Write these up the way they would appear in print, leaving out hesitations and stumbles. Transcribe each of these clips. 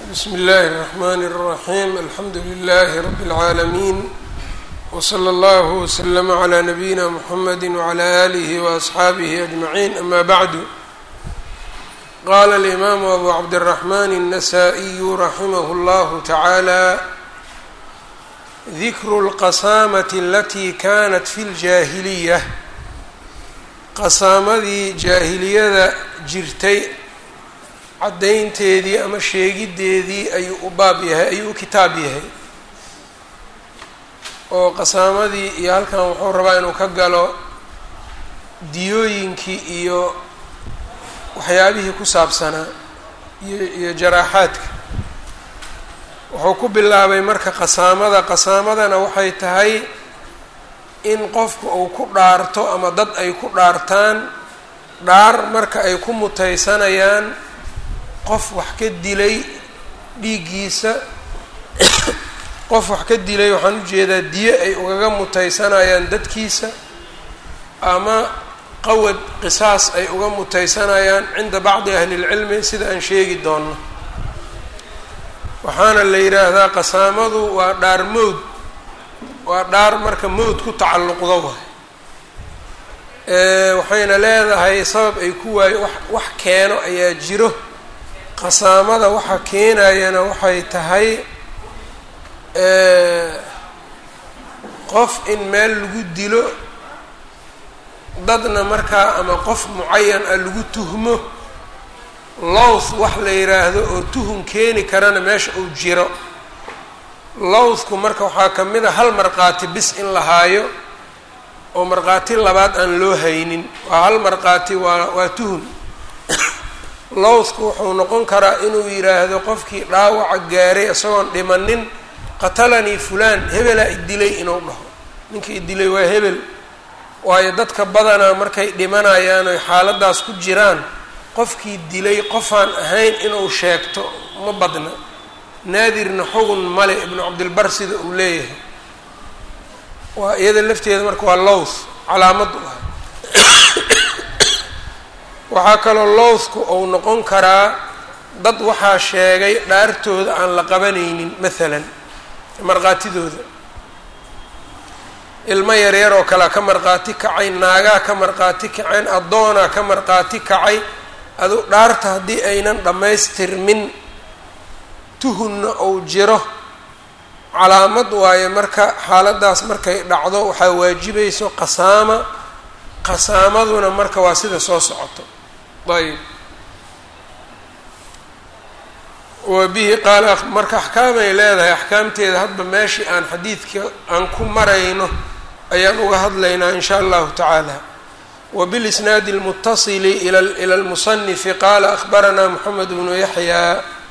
بsم الlh الرحmn الرحيم الحمd لله رب العاalمين وصلى الله وسلم عlى نبيinا محمد وعlى آله وأصحاaبه أجمعين أmا bعd qال الإmام أbو cبدالرحمن النسائي رحimه الله تعالى ذikr الqasaamة اlatي kanت في الجاahilية qasaamadii jaahiliyada jirtay caddaynteedii ama sheegideedii ayuu u baab yahay ayuu u kitaab yahay oo qasaamadii iyo halkan wuxuu rabaa inuu ka galo diyooyinkii iyo waxyaabihii ku saabsanaa iyo jaraaxaadka wuxuu ku bilaabay marka qasaamadana waxay tahay in qofku uu ku dhaarto ama dad ay ku dhaartaan dhaar marka ay ku mutaysanayaan qof wax ka dilay dhiiggiisa qof wax ka dilay waxaan ujeedaa diyo ay ugaga mutaysanayaan dadkiisa ama qawad qisaas ay uga mutaysanayaan cinda bacdi ahli lcilmi sida aan sheegi doonno waxaana la yidhaahdaa qasaamadu waa dhaar mowd waa dhaar marka mowd ku tacalluqdo waay waxayna leedahay sabab ay ku waayo wax keeno ayaa jiro qasaamada waxa keenayana waxay tahay qof in meel lagu dilo dadna markaa ama qof mucayan ah lagu tuhmo lowth wax la yidhaahdo oo tuhum keeni karana meesha uu jiro lowthku marka waxaa ka mid a hal markhaati bis in la haayo oo markhaati labaad aan loo haynin waa hal markhaati waa tuhum lowthku wuxuu noqon karaa inuu yidhaahdo qofkii dhaawaca gaaray isagoon dhimanin qatalanii fulaan hebelaa idilay inuu dhaho ninkii idilay waa hebel waayo dadka badanaa markay dhimanayaan oy xaaladaas ku jiraan qofkii dilay qofaan ahayn inuu sheegto ma badna naadirna xugun male ibnu cabdilbar sida uu leeyahay waa iyada lafteeda marka waa lowth calaamad u ah waxaa kaloo lowthku uu noqon karaa dad waxaa sheegay dhaartooda aan la qabanaynin maalan markhaatidooda ilmo yaryar oo kalea ka markhaati kacay naagaa ka markhaati kaceen addoonaa ka markhaati kacay adu dhaarta haddii aynan dhammaystirmin tuhunna uu jiro calaamad waaye marka xaaladaas markay dhacdo waxaa waajibayso qasaamaduna marka waa sida soo socoto ayb wa bihi qaala marka axkaamay leedahay axkaamteeda hadba meeshii aan xadiidka aan ku marayno ayaan uga hadlaynaa in shaa allahu tacaala wbilisnaadi اlmutasili ila اlmusanifi qaala akhbaranaa moxamed bnu yaxya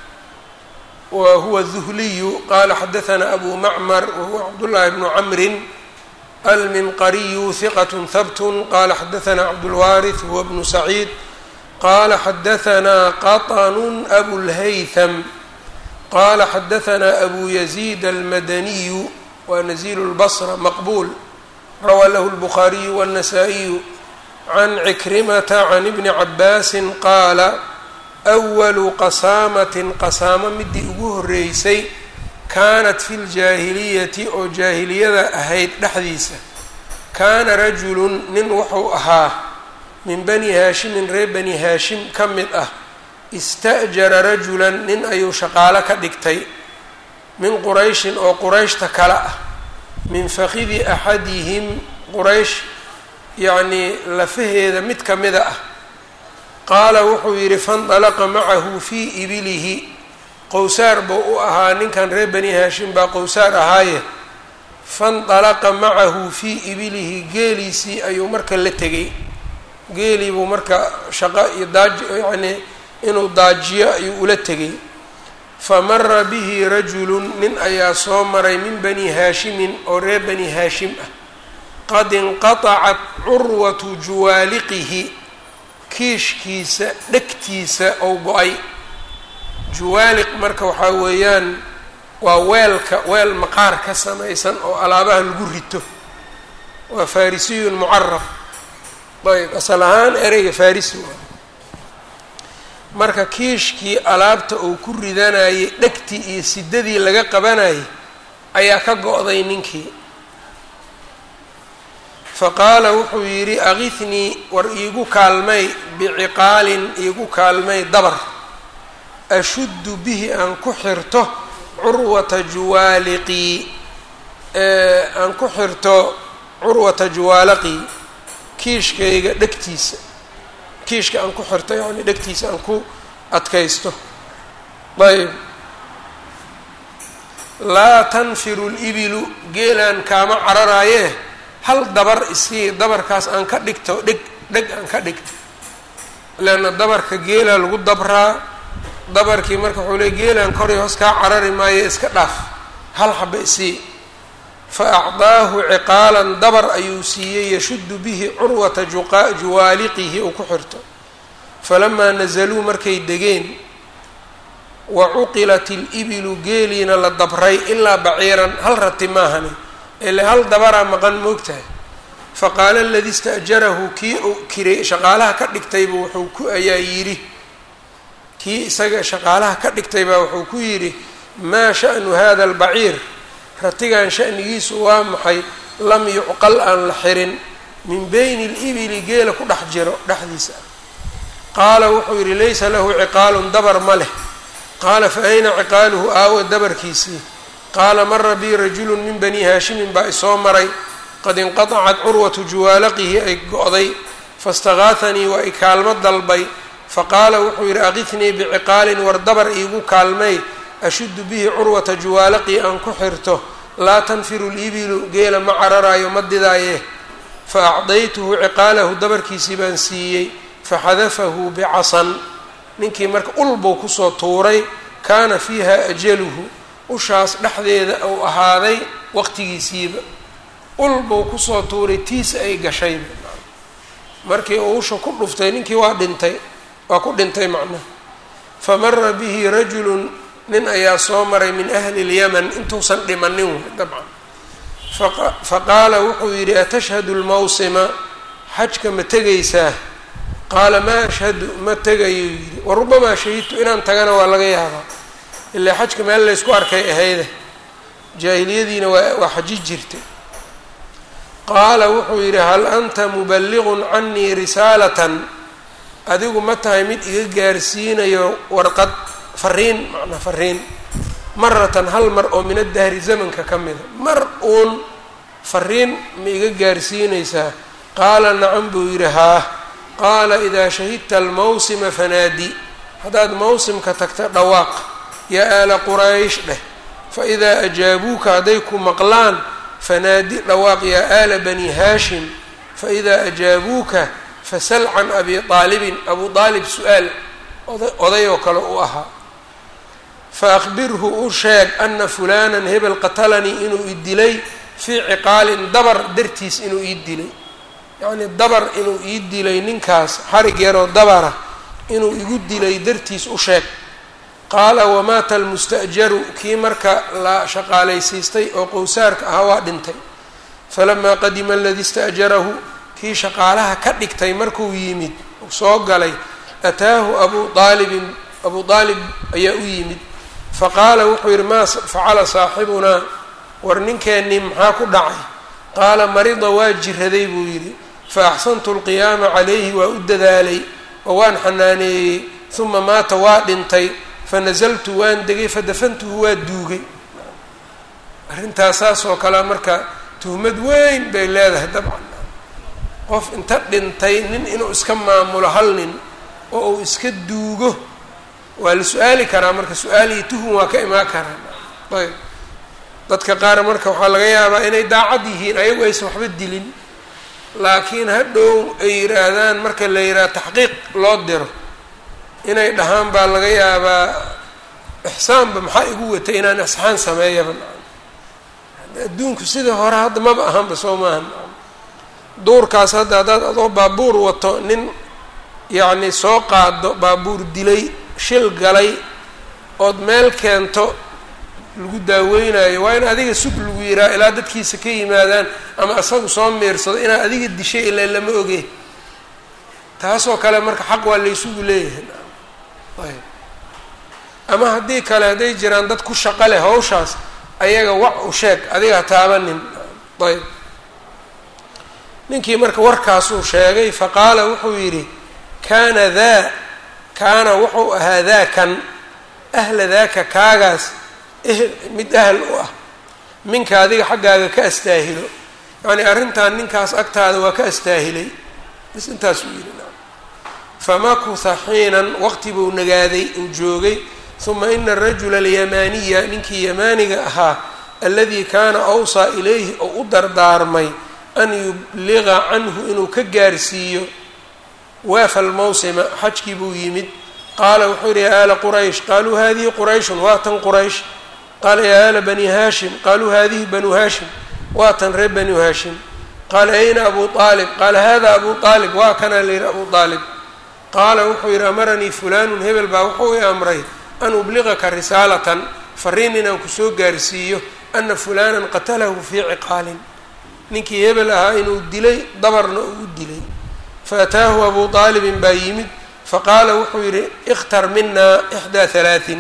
wa huwa duhliyu qaala xadahanaa abu macmar wahuwa cabdullaahi bnu camrin alminqariyu hiqat habt qala xadahanaa cabdulwaariث huwa bnu saciid qala xadahanaa qaطn abulhaytham qala xadahanaa abu yaziid almadaniyu wa nazilu اlbصra maqbul rawaa lahu اlbukhaariyu wالnasaa-iyu can cikrimata can ibni cabaasi qaala أwalu qasaamatin qasaamo midii ugu horeysay kaanat fi ljaahiliyati oo jaahiliyada ahayd dhexdiisa kaana rajulun nin wuxuu ahaa min bani haashimin reer bani haashim ka mid ah ista'jara rajulan nin ayuu shaqaalo ka dhigtay min qurayshin oo qurayshta kale ah min fakidi axadihim quraysh yacnii lafaheeda mid ka mida ah qaala wuxuu yidhi faindalaqa macahu fii ibilihi qowsaar buu u ahaa ninkan reer bani haashim baa qowsaar ahaaye faindalaqa macahu fii ibilihi geeliisii ayuu marka la tegay geelii buu marka shaqo iyo daaji yacnii inuu daajiyo ayuu ula tegay famara bihi rajulun nin ayaa soo maray min bani haashimin oo reer bani haashim ah qad inqatacat curwatu juwaaliqihi kiishkiisa dhegtiisa ou go-ay juwaaliq marka waxaa weeyaan waa weel maqaar ka samaysan oo alaabaha lagu rito waa farisiyun mucaraf ayb asal ahaan ereyga farisi waa marka kiishkii alaabta uu ku ridanayay dhegtii iyo sidadii laga qabanayay ayaa ka go-day ninkii. faqaala wuxuu yidhi aqihnii war iigu kaalmay biciqaalin iigu kaalmay dabar ashuddu bihi aan ku xirto curwata juwaaliqii aan ku xirto curwata juwaalaqii kiishkayga dhegtiisa kiishka aan ku xirto yacni dhegtiisa aan ku adkaysto. ayb laa tanfiru libilu geelaan kaama cararaayee hal dabar isii dabarkaas aan ka dhigto dheg aan ka dhigto leanna dabarka geelaa lagu dabraa dabarkii marka wuxuu leey geelaan kor iyo hoos kaa carari maayo iska dhaaf hal xaba isii. fa acdaahu ciqaalan dabar ayuu siiyey yashuddu bihi curwata juwaaliqihi uu ku xirto. falamaa nazaluu markay degeen wa cuqilat ilibilu geeliina la dabray ilaa baciiran hal rati maahani ile hal dabaraa maqan moogtahay. faqaala aladii ista'jarahu kii uu kiray shaqaalaha ka dhigtaybu wuxuu ku ayaa yidhi kii isaga shaqaalaha ka dhigtaybaa wuxuu ku yidhi maa sha'nu hada albaciir ratigan sha'nigiisu waa maxay lam yucqal aan la xirin min bayni alibili geela ku dhex jiro dhexdiisa. qaala wuxuu yidhi laysa lahu ciqaalun dabar ma leh. qaala fa ayna ciqaaluhu aawa dabarkiisii. qaala mara bii rajulun min bani haashimin baa isoo maray qad inqatacat curwatu juwaalaqihi ay go-day fastagaahanii waa i kaalmo dalbay. faqaala wuxuu yidhi aqihnii biciqaalin war dabar iigu kaalmay ashuddu bihi curwata juwaalaqii aan ku xirto laa tanfiru libilu geela ma cararaayo ma didaaye. fa acdaytuhu ciqaalahu dabarkiisii baan siiyey faxadafahu bicasan ninkii marka ulbuu kusoo tuuray kaana fiiha ajaluhu ushaas dhexdeeda uu ahaaday waqtigiisiiba ulbuu kusoo tuuray tiisa ay gashayba markii uu usha ku dhuftay ninkii waa ku dhintay macnaha. famara bihi rajulun nin ayaa soo maray min ahli lyaman intuusan dhimanin way dabcan. faqaala wuxuu yidhi atashhadu lmawsima xajka ma tegaysaa? qaala maa ashhadu ma tegayuu yidhi warubamaa shahidtu inaan tagana waa laga yaabaa ilaa xajka meel laysku arkay ahayde jaahiliyadiina waa xaji jirtay. qaala wuxuu yidhi hal anta muballiqun canii risaalatan adigu ma tahay mid iga gaarsiinayo warqad fariin macnaa fariin maratan hal mar oo min addahri zamanka ka mida mar uun fariin ma iga gaarsiinaysaa? qaala nacam buu yidhi haa. qaala idaa shahidta almawsima fanaadi haddaad mawsimka tagta dhawaaq yaa aala quraysh dheh. faidaa ajaabuuka hadday ku maqlaan fanaadi dhawaaq yaa aala bani haashim. faidaa ajaabuuka fasal can abi aalibin abu aalib su-aal oday oo kale u ahaa. faakbirhu u sheeg ana fulanan hebel qatalanii inuu i dilay fii ciqaalin dabar dartiis inuu ii dilay yacnii dabar inuu ii dilay ninkaas xarig yaroo dabara inuu igu dilay dartiis u sheeg. qaala wamaata almusta'jaru kii marka la shaqaalaysiistay oo qowsaarka ahaa waa dhintay. falamaa qadima aladii ista'jarahu kii shaqaalaha ka dhigtay markuu yimid uu soo galay ataahu abu aalib ayaa u yimid. faqaala wuxuu yidhi maa facala saaxibunaa war ninkeennii maxaa ku dhacay? qaala marida waa jiraday buu yidhi faaxsantu alqiyaama calayhi waa u dadaalay oo waan xanaaneeyey uma maata waa dhintay fanazaltu waan degay fadafantuhu waa duugay. arrintaas saas oo kalea marka tuhmad weyn bay leedahay dabcan qof inta dhintay nin inuu iska maamulo hal nin oo uu iska duugo waa la su-aali karaa marka su-aalii tuhum waa ka imaan karaa. ayb dadka qaar marka waxaa laga yaabaa inay daacad yihiin ayagu aysan waxba dilin laakiin hadhow ay yidhaahdaan marka la yidhaha taxqiiq loo diro inay dhahaan baa laga yaabaa ixsaanba maxaa igu watay inaan ixsaan sameeyaba adduunku sidai hore hadda maba ahanba soo maahan duurkaas hadda haddaad adoo baabuur wato nin yacni soo qaado baabuur dilay shil galay ood meel keento lagu daaweynayo waa in adiga sug lagu yiraa ilaa dadkiisa ka yimaadaan ama isagu soo miirsado inaad adiga dishay ilaa lama oge taasoo kale marka xaq waa laysugu leeyahay ayb ama haddii kale hadday jiraan dad ku shaqo leh hawshaas ayaga wac u sheeg adiga taabanin ayb ninkii marka warkaasuu sheegay faqaala wuxuu yidhi kaana wuxuu ahaa daakan ahla daaka kaagaas mid ahl u ah minka adiga xaggaaga ka astaahilo yacni arrintan ninkaas agtaada waa ka astaahilay bis intaasuu yidhi famakuha xiinan waqti buu nagaaday uu joogay uma ina arajula alyamaaniya ninkii yamaaniga ahaa aladii kaana awsaa ilayhi oo u dardaarmay an yubliga canhu inuu ka gaarsiiyo waafa almawsima xajkii buu yimid qaala wuxuu yihi ya aala quraysh qaaluu hadihi qurayshun waa tan quraysh qaala ya aala bani haashim qaaluu hadihi banu haashim waa tan reer banu haashim qaala ayna abu aalib qaala hada abu aalib waa kana la yihi abu aalib qaala wuxuu yidhi amaranii fulaanun hebel baa wuxuu i amray an ubliqaka risaalatan fariin inaan kusoo gaarsiiyo ana fulaanan qatalahu fii ciqaalin ninkii hebel ahaa inuu dilay dabarna uu u dilay faataahu abu aalibin baa yimid faqaala wuxuu yidhi ikhtar minaa ixdaa halaatin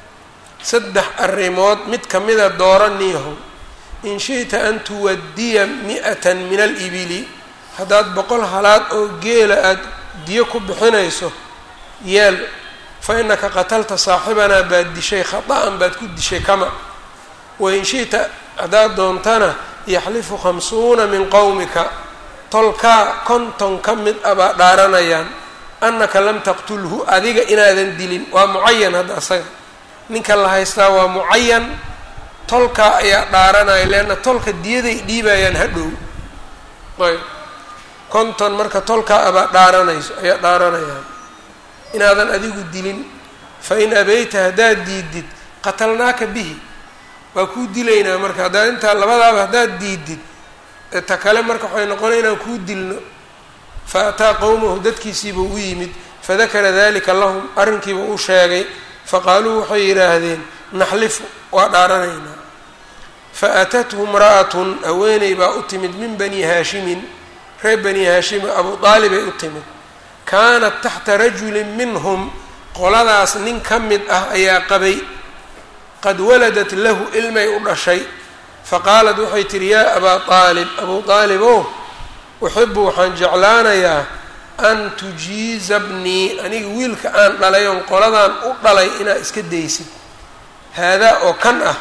3 arrimood mid kamida dooraniyaho in shi'ta an tuwaddiya 100 min alibili haddaad 100 halaad oo geela aada diyo ku bixinayso yeel fa inaka qatalta saaxibanaa baad dishay khata'an baad ku dishay kama wain shi'ta haddaad doontana yaxlifu 50 min qowmika tolkaa 50 ka mid a baa dhaaranayaan annaka lam taqtulhu adiga inaadan dilin waa mucayan hadda asaga ninka la haystaa waa mucayan tolkaa ayaa dhaaranaya leanna tolka diyaday dhiibayaan hadhow ayb 50 marka tolkaa abaa dhaaranayso ayaa dhaaranayaan inaadan adigu dilin fa in abayta haddaad diidid qatalnaaka bihi waa kuu dilaynaa marka haddaad intaa labadaaba haddaad diidid ta kale marka waxay noqonay inaan kuu dilno fa ataa qowmahu dadkiisiibuu u yimid fadakara dalika lahum arrinkiiba u sheegay faqaaluu waxay yidhaahdeen naxlifu waa dhaaranaynaa fa atathu imra'atun haweeney baa u timid min bani haashimin reer bani haashima abu aalibay u timid kaanat taxta rajulin minhum qoladaas nin ka mid ah ayaa qabay qad waladat lahu ilmay u dhashay faqaalat waxay tihi yaa abaa aalib abuu aalib o uxibu waxaan jeclaanayaa an tujiiza bnii aniga wiilka aan dhalay oon qoladaan u dhalay inaad iska daysid haadaa oo kan ah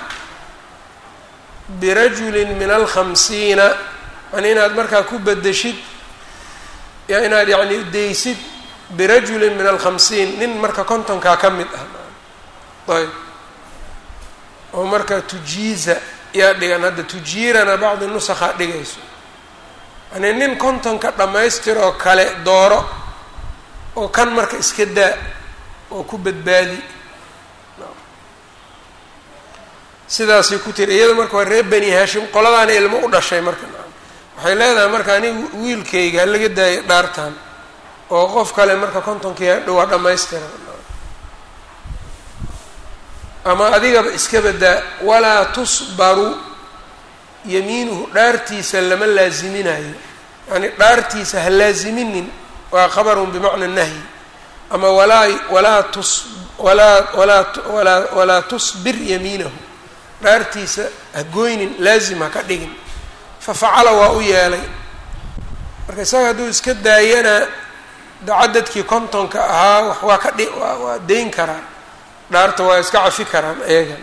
birajulin min 50 yani inaad markaa ku bedeshid inaad yacni daysid birajulin min 50 nin marka 50kaa ka mid ah ayb oo marka tujiiza yaa dhigan hadda tujiirana bacdi nusakhaa dhigayso yani nin 50ka dhammaystir oo kale dooro oo kan marka iska daa oo ku badbaadi sidaasay ku tiri iyada marka waa reer bani haashim qoladaana ilmo u dhashay marka waxay leedahay marka aniga wiilkayga halaga daayo dhaartan oo qof kale marka 50kii hadhow waa dhammaystira ama adigaba iska badaa walaa tusbaru yamiinuhu dhaartiisa lama laaziminayo yani dhaartiisa ha laaziminin waa khabarun bimacna nahyi ama walaa tusbir yamiinahu dhaartiisa ha goynin laazim ha ka dhigin fafacala waa u yeelay marka isaga hadduu iska daayana dacadadkii 50ka ahaa wax waa ka waa dayn karaa dhaarta waa iska cafi karaan ayaga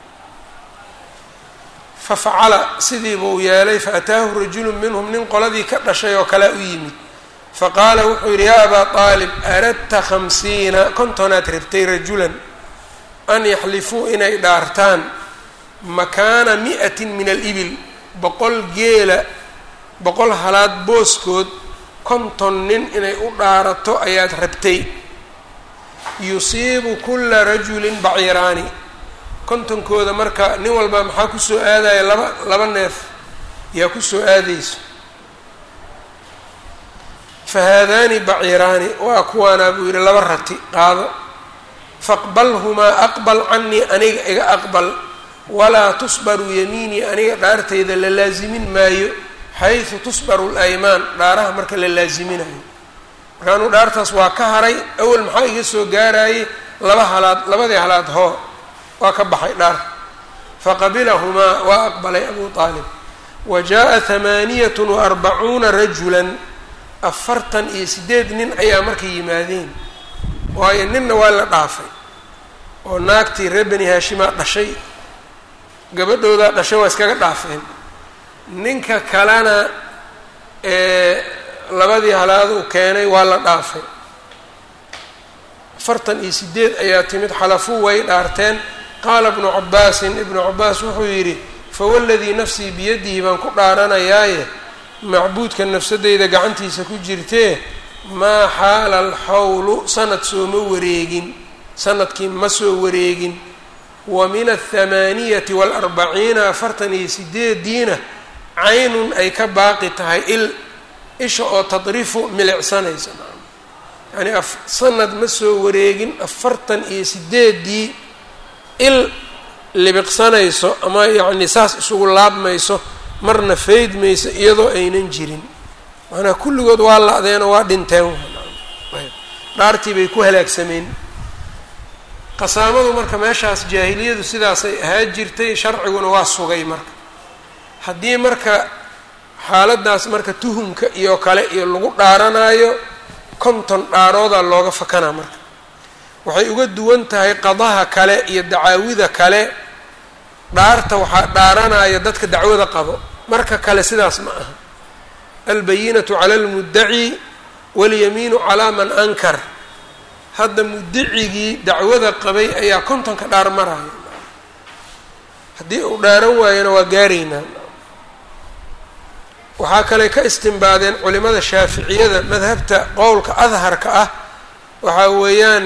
fafacala sidiiba uu yeelay faataahu rajulu minhum nin qoladii ka dhashay oo kalea u yimid faqaala wuxuu yidhi yaa abaa aalib aradta 50 kontonaad rabtay rajulan an yaxlifuu inay dhaartaan makaana 100 min alibil 100 geela 100 halaad booskood 50 nin inay u dhaarato ayaad rabtay yusiibu kula rajulin baciiraani 50kooda marka nin walba maxaa kusoo aadaya laba neef yaa kusoo aadayso fahaadaani baciiraani waa kuwaanaa buu yidhi 2 rati qaado faqbalhumaa aqbal canii aniga iga aqbal walaa tusbaru yamiinii aniga dhaartayda la laazimin maayo xaysu tusbaru laymaan dhaaraha marka la laaziminayo markaanuu dhaartaas waa ka haray awal maxaa iga soo gaarayay labadii halaad hoo waa ka baxay dhaar faqabilahumaa waa aqbalay abu aalib wa jaa 48 rajulan 48 nin ayaa marka yimaadeen waayo ninna waa la dhaafay oo naagtii reer bani haashima dhashay gabadhooda dhashay waa iskaga dhaafeen ninka kalena labadii halaad uu keenay waa la dhaafay 48 ayaa timid xalafuu way dhaarteen qaala ibnu cabaas wuxuu yidhi fawaladii nafsii biyadihi baan ku dhaaranayaaye macbuudka nafsadeyda gacantiisa ku jirtee maa xaala alxawlu sanadkii ma soo wareegin wa min 48 48diina caynun ay ka baaqi tahay isha oo tadrifu milicsanaysa yani sanad ma soo wareegin 48dii il libiqsanayso ama yacni saas isugu laabmayso marna faydmayso iyadoo aynan jirin maanaa kulligood waa la-deenoo waa dhinteen dhaartii bay ku halaagsameen qasaamadu marka meeshaas jaahiliyadu sidaasay ahaa jirtay sharciguna waa sugay marka haddii marka xaaladaas marka tuhumka iyo kale iyo lagu dhaaranaayo 50 dhaaroodaa looga fakanaa marka waxay uga duwan tahay qadaha kale iyo dacaawida kale dhaarta waxaa dhaaranaya dadka dacwada qabo marka kale sidaas ma aha albayinatu cala almuddaci walyamiinu calaa man ankar hadda muddacigii dacwada qabay ayaa 50ka dhaar maraya haddii uu dhaaran waayona waa gaaraynaa waxaa kale ka istimbaadeen culimada shaaficiyada madhabta qowlka adharka ah waxaa weeyaan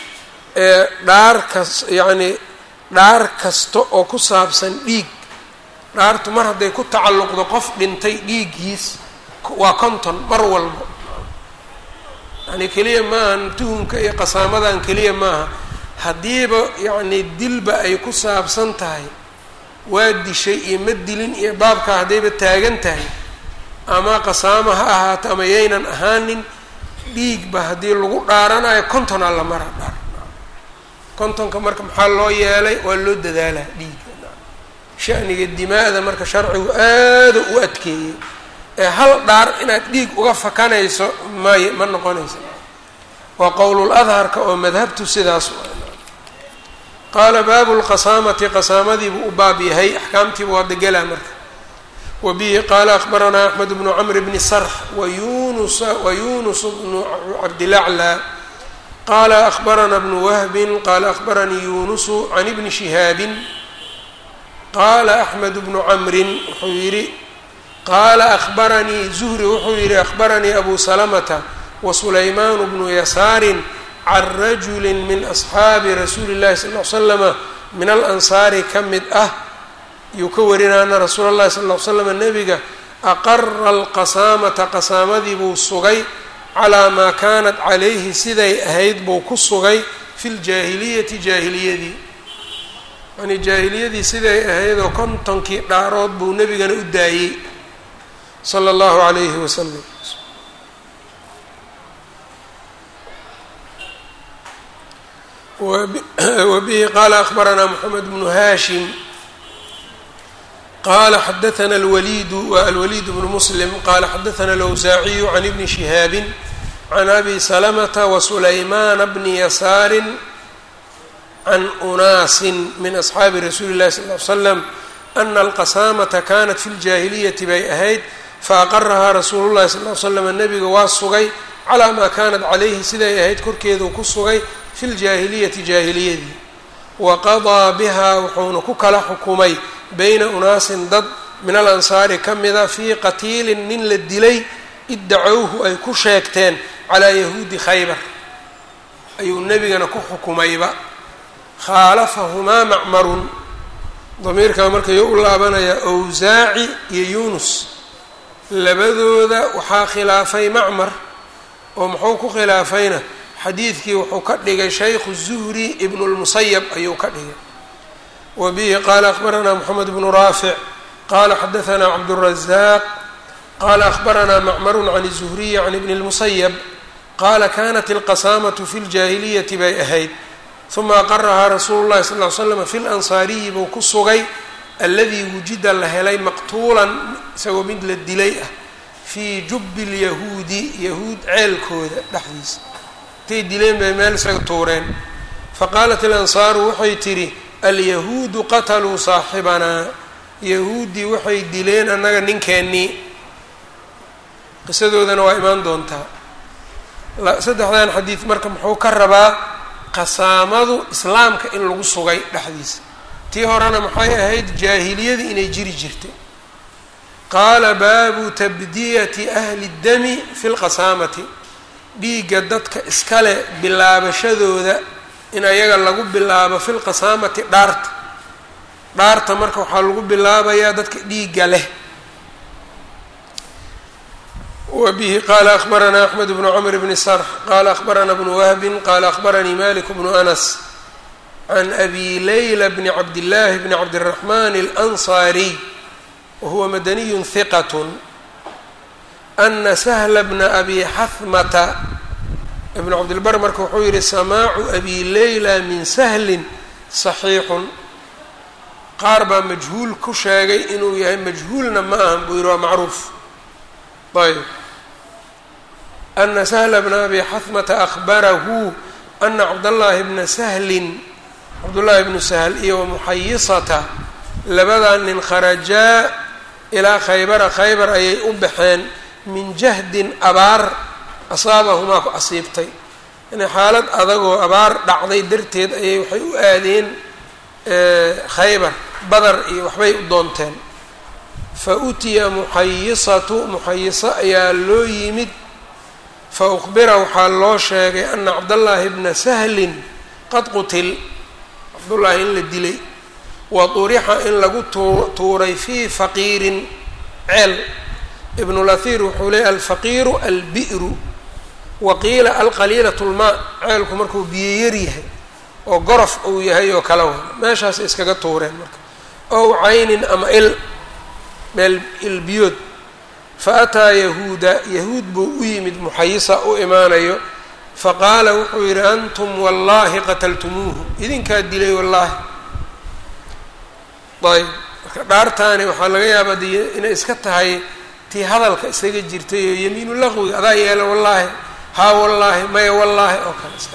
dhaar kasta oo ku saabsan dhiig dhaartu mar hadday ku tacalluqdo qof dhintay dhiiggiis waa 50 mar walba yani keliya maahan tuhumka iyo qasaamadan keliya maaha haddiiba yacni dilba ay ku saabsan tahay waa dishay iyo ma dilin iyo baabka haddayba taagan tahay ama qasaama ha ahaato ama yaynan ahaanin dhiigba haddii lagu dhaaranayo 50 alla mara dhaar 50ka marka maxaa loo yeelay waa loo dadaalaa dhiiga shaniga dimaa'da marka sharcigu aada u adkeeyey ee hal dhaar inaad dhiig uga fakanayso ma noqonaysa waa qowlul adharka oo madhabtu sidaas qaala baabu lqasaamati qasaamadii buu u baab yahay axkaamtiibu waa degelaa marka wabihi qaala akhbaranaa axmed bnu camr bni sarx wayunus bnu cabdilaclaa qaala akhbarana bnu wahbin qaala akhbaranii yunusu can ibni shihaabin qaala axmed bnu camrin wuxuu yidhi qaala akhbaranii zuhri wuxuu yidhi akhbaranii abu salamata wasulaymaan bnu yasaarin can rajuli min asxaabi rasuuli llahi sal ll slama min alansaari ka mid ah yuu ka warinaa ana rasuula llahi sal ll slam nebiga aqara alqasaamata qasaamadii buu sugay calaa maa kaanat calayhi siday ahayd buu ku sugay fi ljaahiliyati jaahiliyadii yani jaahiliyadii siday ahayd oo 50kii dhaarood buu nebigana u daayey sala allahu calayhi wasalam wabihi qaala akhbaranaa moxamed bnu haashim qaala xadaana alwaliidu wa alwaliid bnu muslim qaala xadaana alawsaaciyu can ibni shihaabin can abi salamata wasulaymaana bni yasaarin can unaasin min asxaabi rasuuli llahi sal ll ly slam ana alqasaamata kanat fi ljaahiliyati bay ahayd faaqarahaa rasuulu llahi sal ly slam nebiga waa sugay calaa maa kaanat calayhi siday ahayd korkeeduu ku sugay fi ljaahiliyati jaahiliyadii wa qadaa bihaa wuxuuna ku kala xukumay bayna unaasin dad min alansaari ka mida fii qatiilin nin la dilay iddacowhu ay ku sheegteen calaa yahuudi khaybar ayuu nebigana ku xukumayba khaalafahumaa macmarun damiirkaa marka yuu u laabanayaa awsaaci iyo yuunus labadooda waxaa khilaafay macmar oo muxuu ku khilaafayna xadiidkii wuxuu ka dhigay shaykhu zuhri ibnu lmusayab ayuu ka dhigay wa bihi qaala akhbaranaa moxamed bnu raafic qaala xadaanaa cabdurazaaq qaala akhbaranaa macmarun can zuhriyi can ibni lmusayab qaala kanat alqasaamatu fi ljaahiliyati bay ahayd uma aqarahaa rasuulu llahi sal ly slam fi lansaariyi buu ku sugay alladii wujida la helay maqtuulan isagoo mid la dilay ah fii jubbi lyahuudi yahuud ceelkooda dhexdiisa intay dileen bay meel isaga tuureen faqaalat ilansaaru waxay tidhi alyahuudu qataluu saaxibanaa yahuuddii waxay dileen annaga ninkeennii qisadoodana waa imaan doontaa saddexdan xadiid marka muxuu ka rabaa qasaamadu islaamka in lagu sugay dhexdiisa tii horena maxay ahayd jaahiliyadii inay jiri jirtay qaala baabu tabdiyati ahli ddami fi lqasaamati dhiigga dadka iskale bilaabashadooda in ayaga lagu bilaabo fi lqasaamati dhaarta marka waxaa lagu bilaabayaa dadka dhiigga leh wbihi qala akhbaranaa axmed bnu cmr bni sarx qala akhbarana bnu wahbin qala akhbaranii malik bnu anas can abi layla bni cabdillaahi bni cabdiraxman اlanصariy wahuwa madaniyu hiqat ana sahla bna abi xahmata ibnu cabdilbar marka wuxuu yihi samaacu abi layla min sahlin صaxiixun qaar baa majhuul ku sheegay inuu yahay majhuulna ma ahan buu yihi waa macruuf ayb ana sahla bna abi xahmata ahbarahu ana cabdاllahi bna sahlin cabdullaahi bnu sahl iyo wamuxayisata labadaa nin kharajaa ilaa khaybara khaybar ayay u baxeen min jahdin abaar asaabahumaa ku asiibtay yani xaalad adagoo abaar dhacday darteed ayay waxay u aadeen khaybar badar iyo waxbay u doonteen fa utiya muxayisatu muxayiso ayaa loo yimid fa ukhbira waxaa loo sheegay ana cabdallaahi bna sahlin qad qutil cabdullaahi in la dilay wa turixa in lagu tuuray fii faqiirin ceel ibnulahir wuxuu leeyay alfaqiiru albi'ru wa qiila alqaliilatu lmaa ceelku markuu biyo yar yahay oo gorof uu yahay oo kala wa meeshaas iskaga tuureen marka ow caynin ama meel ilbiyood fa ataa yahuuda yahuud buu u yimid muxayisa u imaanayo faqaala wuxuu yidhi antum wallaahi qataltumuuhu idinkaa dilay wallaahi ayb marka dhaartaani waxaa laga yaabaa de inay iska tahay tii hadalka isaga jirtay oo yamiinu laqwiga adaa yeela wallaahi haa wallaahi maya wallaahi oo kale iska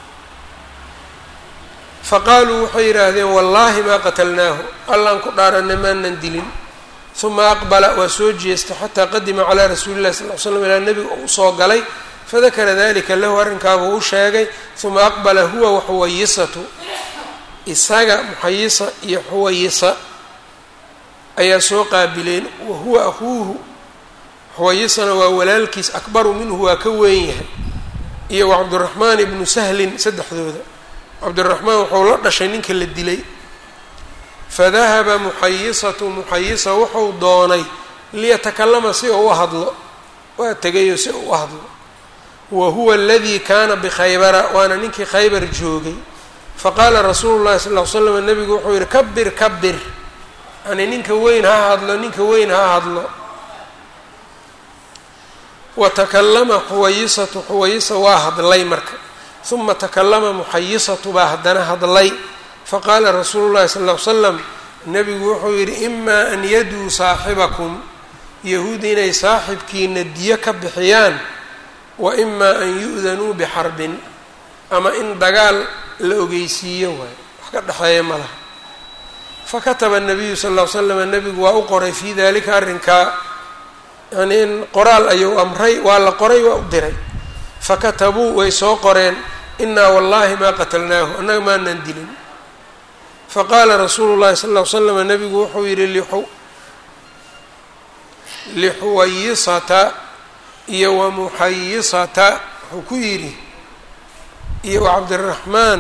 faqaaluu waxay yidhaahdeen wallaahi maa qatalnaahu allaan ku dhaaranay maanan dilin uma aqbala waa soo jeestay xataa qadima calaa rasuuli llahi sal l slam ilaa nebiga oo usoo galay fadakara dalika lahu arrinkaabuu u sheegay uma aqbala huwa waxuwayisatu isaga muxayisa iyo xuwayisa ayaa soo qaabileen wa huwa akuuhu xuwayisana waa walaalkiis akbaru minhu waa ka weyn yahay iyo wa cabdiraxmaan ibnu sahlin saddexdooda cabdiraxmaan wuxuu la dhashay ninka la dilay fadahaba muxayisatu muxayisa wuxuu doonay liyatakalama si uu u hadlo waa tegayo si uu u hadlo wa huwa aladii kaana bikhaybara waana ninkii khaybar joogay faqaala rasuulu llahi sal ll slam nabigu wuxuu yihi kabir kabir yani ninka weyn ha hadlo ninka weyn ha hadlo watakallama xuwayisatu xuwayisa waa hadlay marka uma takallama muxayisatu baa haddana hadlay faqaala rasuulu llahi sal ll slam nebigu wuxuu yidhi imaa an yaduu saaxibakum yahuud inay saaxibkiina diyo ka bixiyaan wa imaa an yu'danuu bixarbin ama in dagaal la ogeysiiyo waayo wax ka dhexeeya ma laha fakataba nabiyu sal ll slam nebigu waa u qoray fii dalika arrinkaa yani in qoraal ayuu amray waa la qoray waa u diray fakatabuu way soo qoreen inaa wallahi maa qatalnaahu annaga maanan dilin faqaala rasuulu llahi sal ll slam nebigu wuxuu yidhi lixuwayisata iyo wa muxayisata wuxuu ku yidhi iyo wa cabdiraxmaan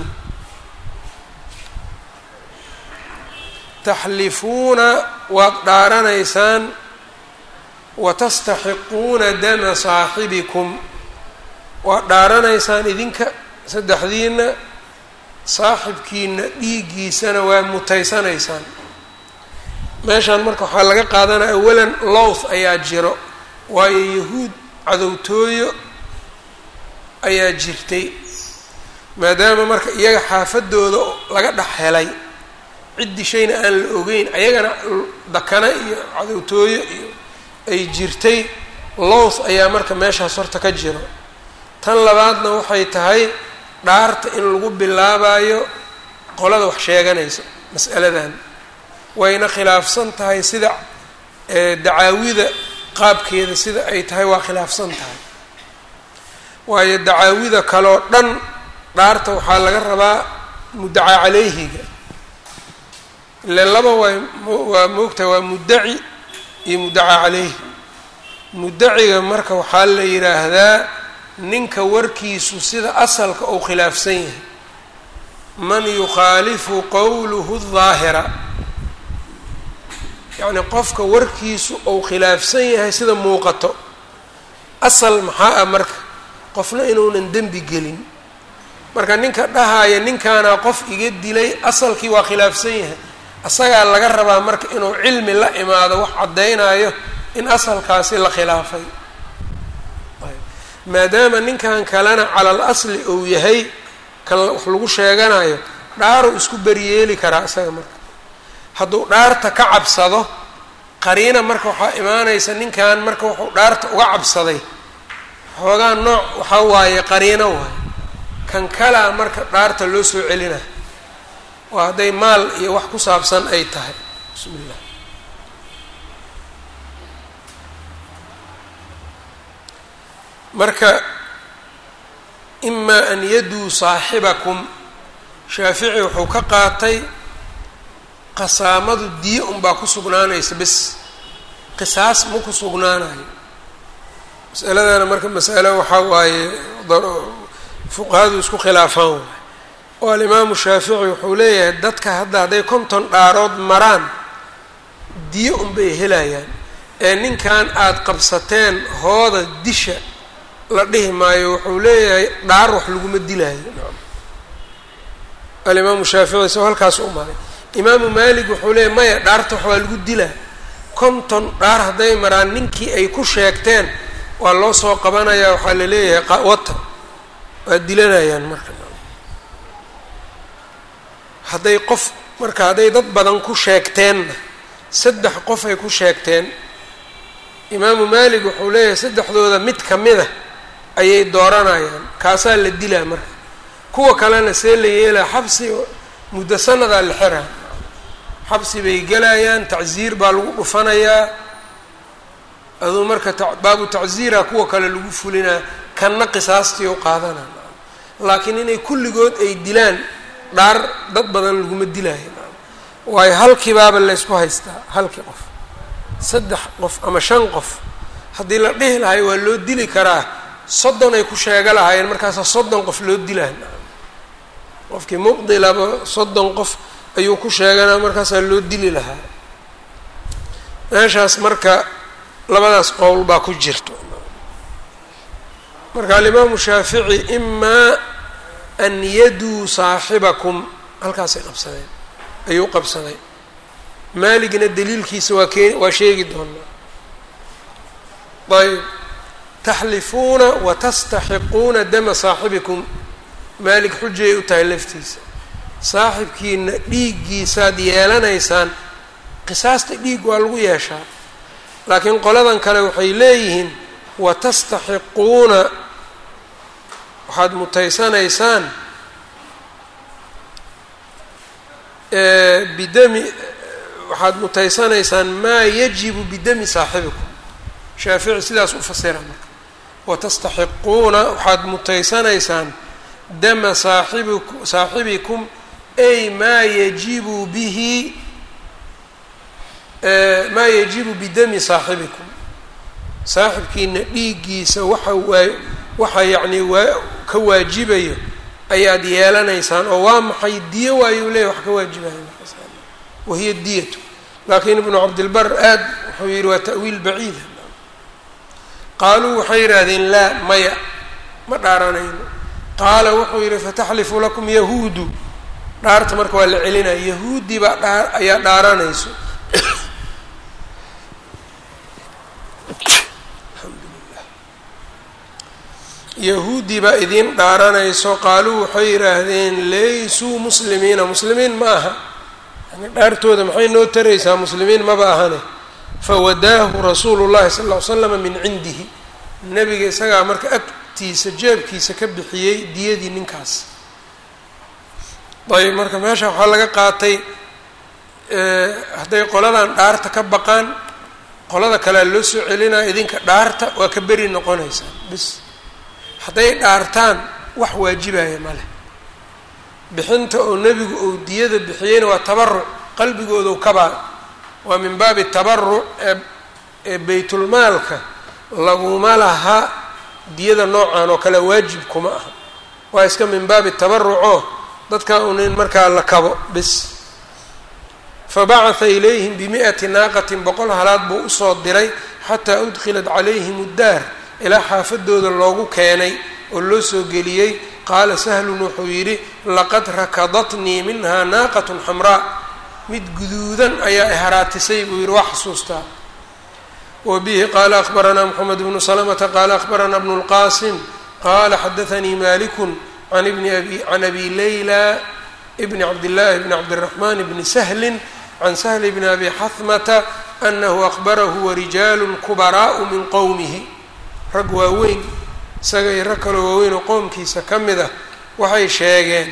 taxlifuuna waad dhaaranaysaan watastaxiquuna dama saaxibikum waad dhaaranaysaan idinka saddexdiina saaxibkiina dhiiggiisana waa mutaysanaysaan meeshaan marka waxaa laga qaadanaya awalan lowth ayaa jiro waayo yahuud cadowtooyo ayaa jirtay maadaama marka iyaga xaafadooda laga dhex helay ciddi shayna aan la ogeyn ayagana dakana iyo cadowtooyo iyo ay jirtay lows ayaa marka meeshaas horta ka jiro. tan labaadna waxay tahay dhaarta in lagu bilaabayo qolada wax sheeganayso mas'aladan wayna khilaafsan tahay sida dacaawida qaabkeeda sida ay tahay waa khilaafsan tahay, waayo dacaawida kaloo dhan dhaarta waxaa laga rabaa muddaca calayhiga ile laba waa moogtahay waa muddaci iyo muddaca calayhi. muddaciga marka waxaa la yidhaahdaa ninka warkiisu sida asalka uu khilaafsan yahay, man yukhaalifu qowluhu daahira, yacni qofka warkiisu uu khilaafsan yahay sida muuqato. asal maxaa ah marka qofna inuunan dembi gelin, marka ninka dhahaya ninkaana qof iga dilay asalkii waa khilaafsan yahay, asagaa laga rabaa marka inuu cilmi la imaado wax caddaynayo in asalkaasi la khilaafay. maadaama ninkan kalena cala al asli uu yahay kan wax lagu sheeganayo dhaaruu isku beriyeeli karaa isaga. marka hadduu dhaarta ka cabsado qariina marka waxaa imaanaysa ninkan marka wuxuu dhaarta uga cabsaday xoogaa nooc waxaa waaye qariino waaye, kan kalaa marka dhaarta loo soo celina waa hadday maal iyo wax ku saabsan ay tahay. bismi llah. marka imaa an yaduu saaxibakum, shaafici wuxuu ka qaatay qasaamadu diye unbaa ku sugnaanaysa bis, qisaas ma ku sugnaanayo. masaladana marka masalo waxaa waaye fuqahadu isku khilaafaan waay, oo alimaamu shaafici wuxuu leeyahay dadka hadday 50 dhaarood maraan diye unbay helayaan, ee ninkan aada qabsateen hooda disha la dhihi maayo. wuxuu leeyahay dhaar wax laguma dilaayo. alimaamu shaafici isagoo halkaas u maray. imaamu maalik wuxuu leeyahay maya, dhaarta wax waa lagu dilaa. 50 dhaar hadday maraan ninkii ay ku sheegteen waa loo soo qabanayaa, waxaa la leeyahay wata waa dilanayaan. marka hadday dad badan ku sheegteenna 3 qof ay ku sheegteen, imaamu maalik wuxuu leeyahay 3dooda mid kamida ayay dooranayaan, kaasaa la dilaa. marka kuwa kalena see la yeelaa xabsi muddo sanadaa la xiraa, xabsi bay gelayaan, tacsiir baa lagu dhufanayaa. aduu marka baabu tacsiira kuwa kale lagu fulinaa, kanna qisaastii u qaadanaa. laakiin inay kulligood ay dilaan dhaar dad badan laguma dilaayo, waayo halkiibaaba laysku haystaa. halkii qof 3 qof ama 5 qof haddii la dhihi lahay waa loo dili karaa, 30 ay ku sheega lahaayeen, markaasaa 30 qof loo dilaa. qofkii muqdilaba 30 qof ayuu ku sheeganaa, markaasaa loo dili lahaa. meeshaas marka labadaas qowl baa ku jirto. marka alimaamu shaafici imaa an yaduu saaxibakum halkaasay qabsadeen, ayuu qabsaday. maaligna daliilkiisa waa sheegi doonaa. ayb taxlifuuna watastaxiquuna dama saaxibikum, maalig xujay u tahay laftiisa. saaxibkiina dhiiggiisaad yeelanaysaan, qisaasta dhiig waa lagu yeeshaa. laakiin qoladan kale waxay leeyihiin watastaxiquuna waxaad mutaysanaysaan bidami, waxaad mutaysanaysaan maa yajibu bidami saaxibikum. shaafici sidaas u fasira marka, watastaxiquuna waxaad mutaysanaysaan dama saaxibikum ay maa yajibu bihi maa yajibu bidami saaxibikum, saaxibkiina dhiiggiisa waxa yacni ka waajibayo ayaad yeelanaysaan. oo waa maxay? diyo waayuu leeyahy wax ka waajibayo, wahiya diyatu. laakiin ibnu cabdilbar aad wuxuu yihi waa ta'wiil baciida. qaaluu waxay yidhaahdeen laa maya ma dhaaranayno. qaala wuxuu yihi fataxlifu lakum yahuudu, dhaarta marka waa la celinaya, yahuudi baa ayaa dhaaranayso. yahuudi baa idiin dhaaranayso qaaluu waxay yidhaahdeen laysuu muslimiina muslimiin ma aha yani dhaartooda maxay noo taraysaa muslimiin maba ahane fawadaahu rasuulu llahi sal ll ly slama min cindihi nebiga isagaa marka agtiisa jeebkiisa ka bixiyey diyadii ninkaas ayb marka meesha waxaa laga qaatay hadday qoladan dhaarta ka baqaan qolada kalea loo soo celinaya idinka dhaarta waa ka beri noqonaysaa bis hadday dhaartaan wax waajibaya ma leh bixinta oo nebigu uu diyada bixiyeyna waa tabaruc qalbigoodu kabaa waa min baabi tabaruc ee baytulmaalka laguma laha diyada noocan oo kale waajib kuma aha waa iska min baabi tabaruco dadka un in markaa la kabo bis fabacatha ilayhim bimi'ati naaqatin 100 halaad buu usoo diray xataa udkilat calayhim uddaar ilaa xaafadooda loogu keenay oo loo soo geliyey qaala sahlun wuxuu yidhi laqad rakadatnii minhaa naaqatun xamraa mid guduudan ayaa iharaatisay buu yidhi waa xasuustaa wa bihi qaala akhbaranaa moxamed bnu salamata qaala akhbaranaa bnu lqaasim qaala xadaanii malikun can abi layla bni cabdillaahi bni cabdiraxmaan bni sahlin can sahli bni abi xahmata anahu akhbarahu warijaalu kubaraa'u min qowmihi rag waaweyn isaga iyo rag kaloo waaweyn oo qoomkiisa ka mid ah waxay sheegeen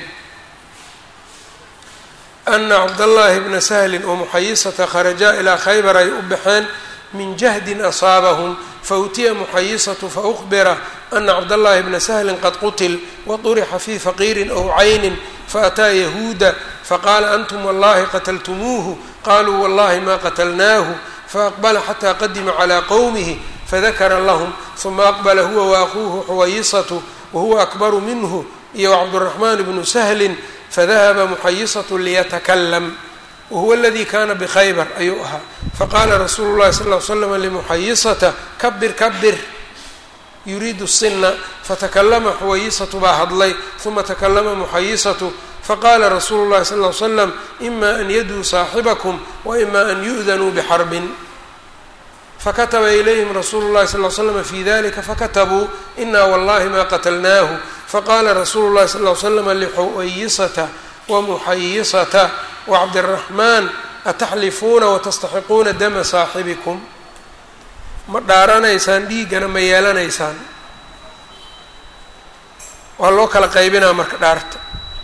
ana cabdallaahi bna sahlin oo muxayisata kharajaa ilaa khaybar ay u baxeen min jahdin asaabahum fautiya muxayisatu faukbira ana cabdallaahi bna sahlin qad qutil waطurixa fii faqiirin ow caynin faataa yahuuda faqaala antum wallahi qataltumuuhu qaluu wallahi ma qatalnaahu faaqbala xataa qadima calaa qowmihi fadakara lahum uma aqbala huwa waaquuhu xuwayisatu wahuwa akbaru minhu iyo cabduraxmaan bnu sahlin fadahaba muxayisatu liyatakalam wahuwa aladii kana bikhaybar ayuu ahaa faqaala rasuulu llahi sal ll ly slam limuxayisata kabir kabir yuriidu sina fatakalama xuwayisatu baa hadlay uma takalama muxayisatu faqaala rasuulu llahi sal ly slam ima an yaduu saaxibakum waima an yu'danuu bixarbin fakataba ilayhim rasuulu llahi sal ly slama fi dalika fakatabuu ina wallahi ma qatalnaahu faqaala rasuulu llahi sal ly slama lixuwayisata wamuxayisata wacabdiraxmaan ataxlifuuna watastaxiquuna dama saaxibikum ma dhaaranaysaan dhiiggana ma yeelanaysaan waa loo kala qaybinaa marka dhaarta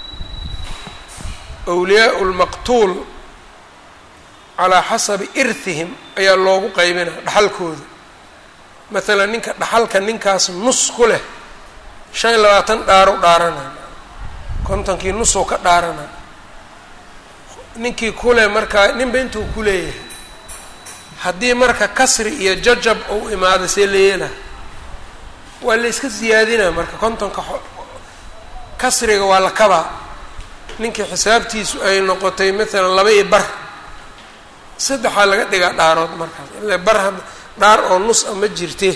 wliyaau lmaqtuul calaa xasabi irhihim ayaa loogu qaybinaa dhaxalkooda maalan ninka dhaxalka ninkaas nus ku leh 25 dhaaro dhaaranay 50kii nusoo ka dhaaranay ninkii kule markaa ninba intuu ku leeyahay haddii marka kasri iyo jajab uu imaado see leeyana waa la iska siyaadinaa marka 50ka kasriga waa la kabaa ninkii xisaabtiisu ay noqotay maalan 2 3 laga dhigaa dhaarood markaas ile bar dhaar oo nus ama jirte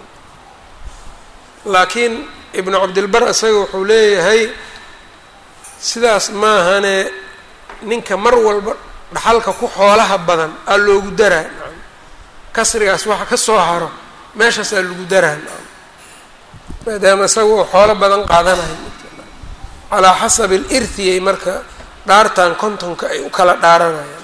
laakiin ibnu cabdilbar isaga wuxuu leeyahay sidaas maahane ninka mar walba dhaxalka ku xoolaha badan aa loogu daraa kasrigaas waxa ka soo haro meeshaas aa lagu daraa maadaama isaga uu xoolo badan qaadanayo calaa xasabi alirthi ay marka dhaartan 50ka ay u kala dhaaranayaan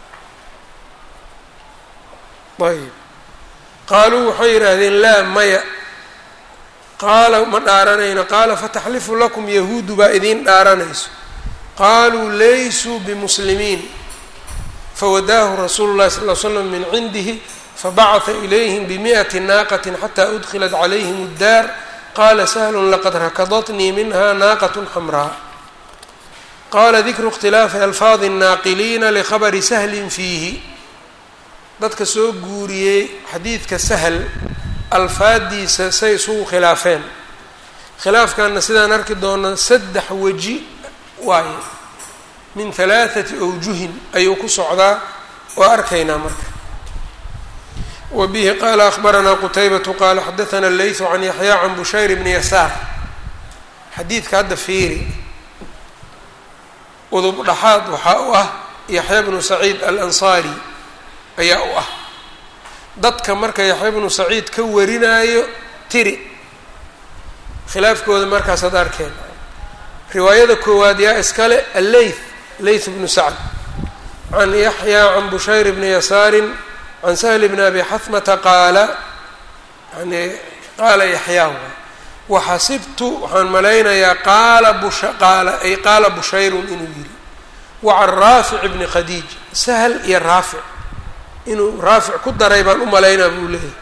ayb qaaluu waxay yidhaahdeen laa maya qaala ma dhaaranayno qaala fataxlifu lakum yahuudu baa idiin dhaaranayso qaluu laysuu bimuslimiin fawadaahu rasuulu llahi sal ly slam min cindihi fabacata ilayhim bimi'ati naaqatin xataa udkilat calayhim uddaar qaala sahlun laqad rakadatnii minha naaqat xamraa qaala dikru ikhtilaafi alfaadi الnaaqiliina likhabari sahlin fiihi dadka soo guuriyey xadiidka sahl alfaadiisa say isugu khilaafeen khilaafkanna sidaan arki doona 3 weji waaye min 3 awjuhin ayuu ku socdaa oo arkaynaa marka wa bihi qaala akhbaranaa qutaybatu qaala xadaثana laythu can yaxya can bushayr bni yasaar xadiidka hadda fiiri udub dhaxaad waxaa u ah yaxya bnu saciid alansaari ayaa u ah dadka marka yaxya bnu saciid ka warinaayo tiri khilaafkooda markaasaad arkeen. riwaayada koowaad yaa iskale alleyth bnu sacd can yaxya can bushayr bni yasaarin can sahl bni abi xahmata qaala yani qaala yaxyaa waxasibtu waxaan malaynayaa qaala bushayrun inuu yidhi wacan raafic bni khadiij sahl iyo raafic inuu raafic ku daray baan u malaynaa buu leeyahay.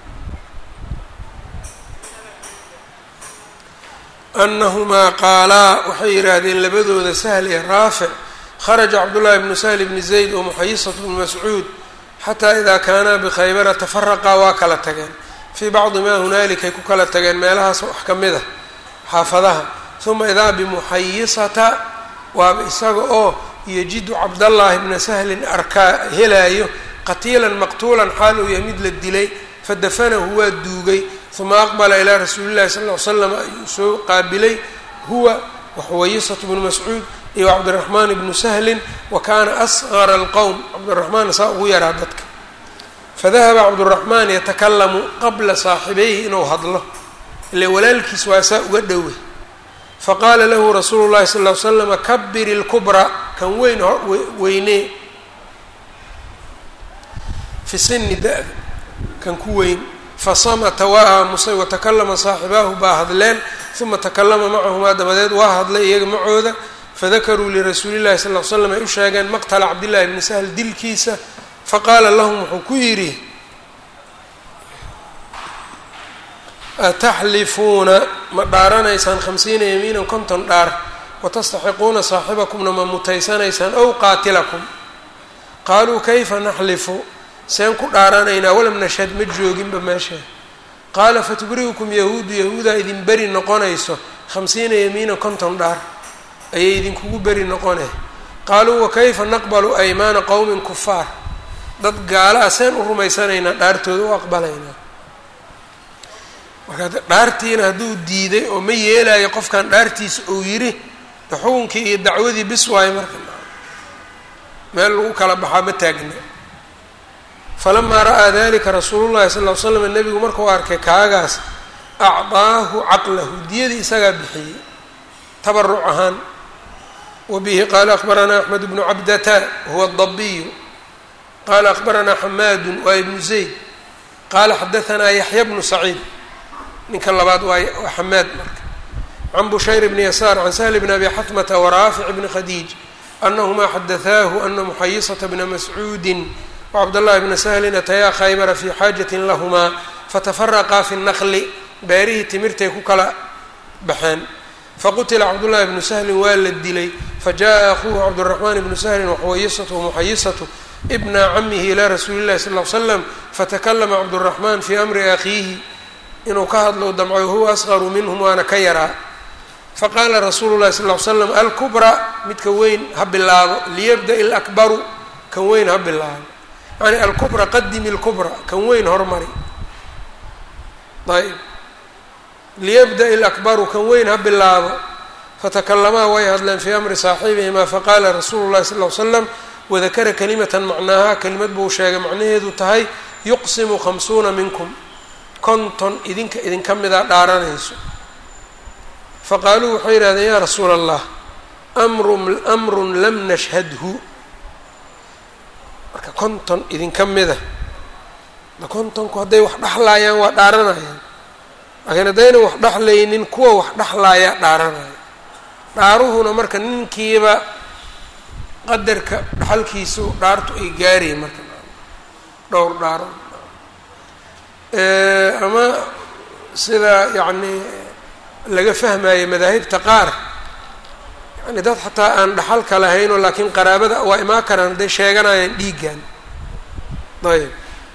anahumaa qaalaa waxay yidhaahdeen labadooda sahl iyo raafic kharaja cabdullaahi bnu sahl bni zayd wa muxayisat bnu mascuud xataa idaa kaanaa bikhaybara tafaraqaa waa kala tageen fii bacdi maa hunaalikay ku kala tageen meelahaas wax ka mid a xaafadaha. uma idaa bimuxayisata waaba isaga oo yajidu cabdallaahi bna sahlin arkaa helaayo qatiilan maqtuulan xaal uu yahay mid la dilay fadafanahu waa duugay. uma aqbala ilaa rasuuli llahi sal ll slam ayuu soo qaabilay huwa waxuwayisatu bnu mascuud iyo cabdiraxmaan ibnu sahlin wa kaana asqara alqowm cabdiraxmaan saa ugu yaraa dadka. fadahaba cabduraxmaan yatakalamu qabla saaxibayhi inuu hadlo ile walaalkiis waa saa uga dhowey. faqaala lahu rasuulu llahi sal ll slama kabir ilkubra kan weyn weynee fi sini da-da kan ku weyn. fasamata waa aamusay watakalama saaxibaahu baa hadleen. uma takalama macahumaa dabadeed waa hadlay iyaga macooda fadakaruu lirasuuli llahi sal l slam ay u sheegeen maqtala cabdillahi bni sahl dilkiisa. faqaala lahum wuxuu ku yidhi ataxlifuuna ma dhaaranaysaan 50 yamiinan 50 dhaar watastaxiquuna saaxibakumna ma mutaysanaysaan ow qaatilakum. qaaluu kayfa naxlifu seen ku dhaaranaynaa walam nashhad ma jooginba meesha. qaala fatubri'ukum yahuudu yahuudaa idin beri noqonayso 50 yamiinan 50 dhaar ayay idinkugu beri noqonay. qaaluu wakayfa naqbalu aymaana qowmin kufaar dad gaala ah seen u rumaysanaynaa dhaartooda u aqbalaynaa. marka dhaartiina hadduu diiday oo ma yeelayo qofkan dhaartiisa uu yidhi xukunkii iyo dacwadii bis waayo marka meel lagu kala baxaa ma taagna. falamaa ra'aa dalika rasuulu llahi sal ll ly slam nebigu markuu arkay kaagaas acdaahu caqlahu diyadii isagaa bixiyey tabaruc ahaan. wabihi qaala akhbaranaa axmed bnu cabdata huwa dabiyu qaala akhbaranaa xamaadu waa ibnu zayd qaala xadahanaa yaxya bnu saciid ninka labaad waa xamaad marka can bushayr bni yasaar can sahl bni abi xatmata waraafic bni khadiij anahumaa xadathaahu ana muxayisata bna mascuudin wcabdاllahi bna sahlin atayaa khaybara fi xaajatin lahumaa fatafaraqaa fi naqli beerihii timirtay ku kala baxeen. faqutila cabdullahi bnu sahlin waa la dilay. fajaءa akuuhu cabdالraxmaan bnu sahlin waxuwayisatu wamuxayisatu bna camihi ilaa rasuuli llahi sal l slam fatakalama cabdالraxmaan fii amri akhiihi inuu ka hadlo damco huwa asqaru minhum waana ka yaraa. faqaala rasuulu llahi sal l slam alkubra midka weyn ha bilaabo liyabda' lakbaru kan weyn ha bilaabo yani alkubra qadimi lkubra kan weyn hormari. ayb liyabda' lakbaru kan weyn ha bilaabo. fatakalamaa way hadleen fii amri saaxibihimaa faqaala rasuulu llahi sal l slam wadakara kalimatan macnaaha kelimad buu sheegay macnaheedu tahay yuqsimu 50 minkum 50 idinka mida dhaaranayso. faqaaluu waxay yidhahdeen yaa rasuula allah amrun lam nashhadhu marka 50 idinka mida 50ku hadday wax dhexlaayaan waa dhaaranayaan laakiin haddayna wax dhexlaynin kuwa wax dhexlaaya dhaaranaya. dhaaruhuna marka ninkiiba qadarka dhaxalkiisu dhaartu ay gaarayeen marka dhowr dhaaro ama sida yacni laga fahmayo madaahibta qaar yani dad xataa aan dhaxalka lahaynoo laakiin qaraabada waa imaan karaan hadday sheeganayaan dhiiggan. ayb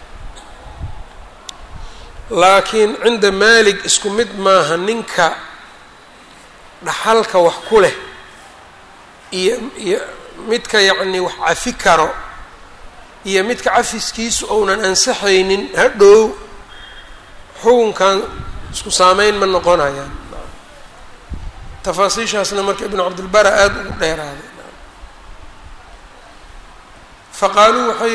laakiin cinda maalig isku mid maaha ninka dhaxalka wax ku leh iyo midka yacni wax cafi karo iyo midka cafiskiisu ounan ansaxaynin hadhow xukunkan isku saameyn ma noqonayaan. tafaasiishaasna marka ibnu cabdilbara aada ugu dheeraaday. faqaaluu waxay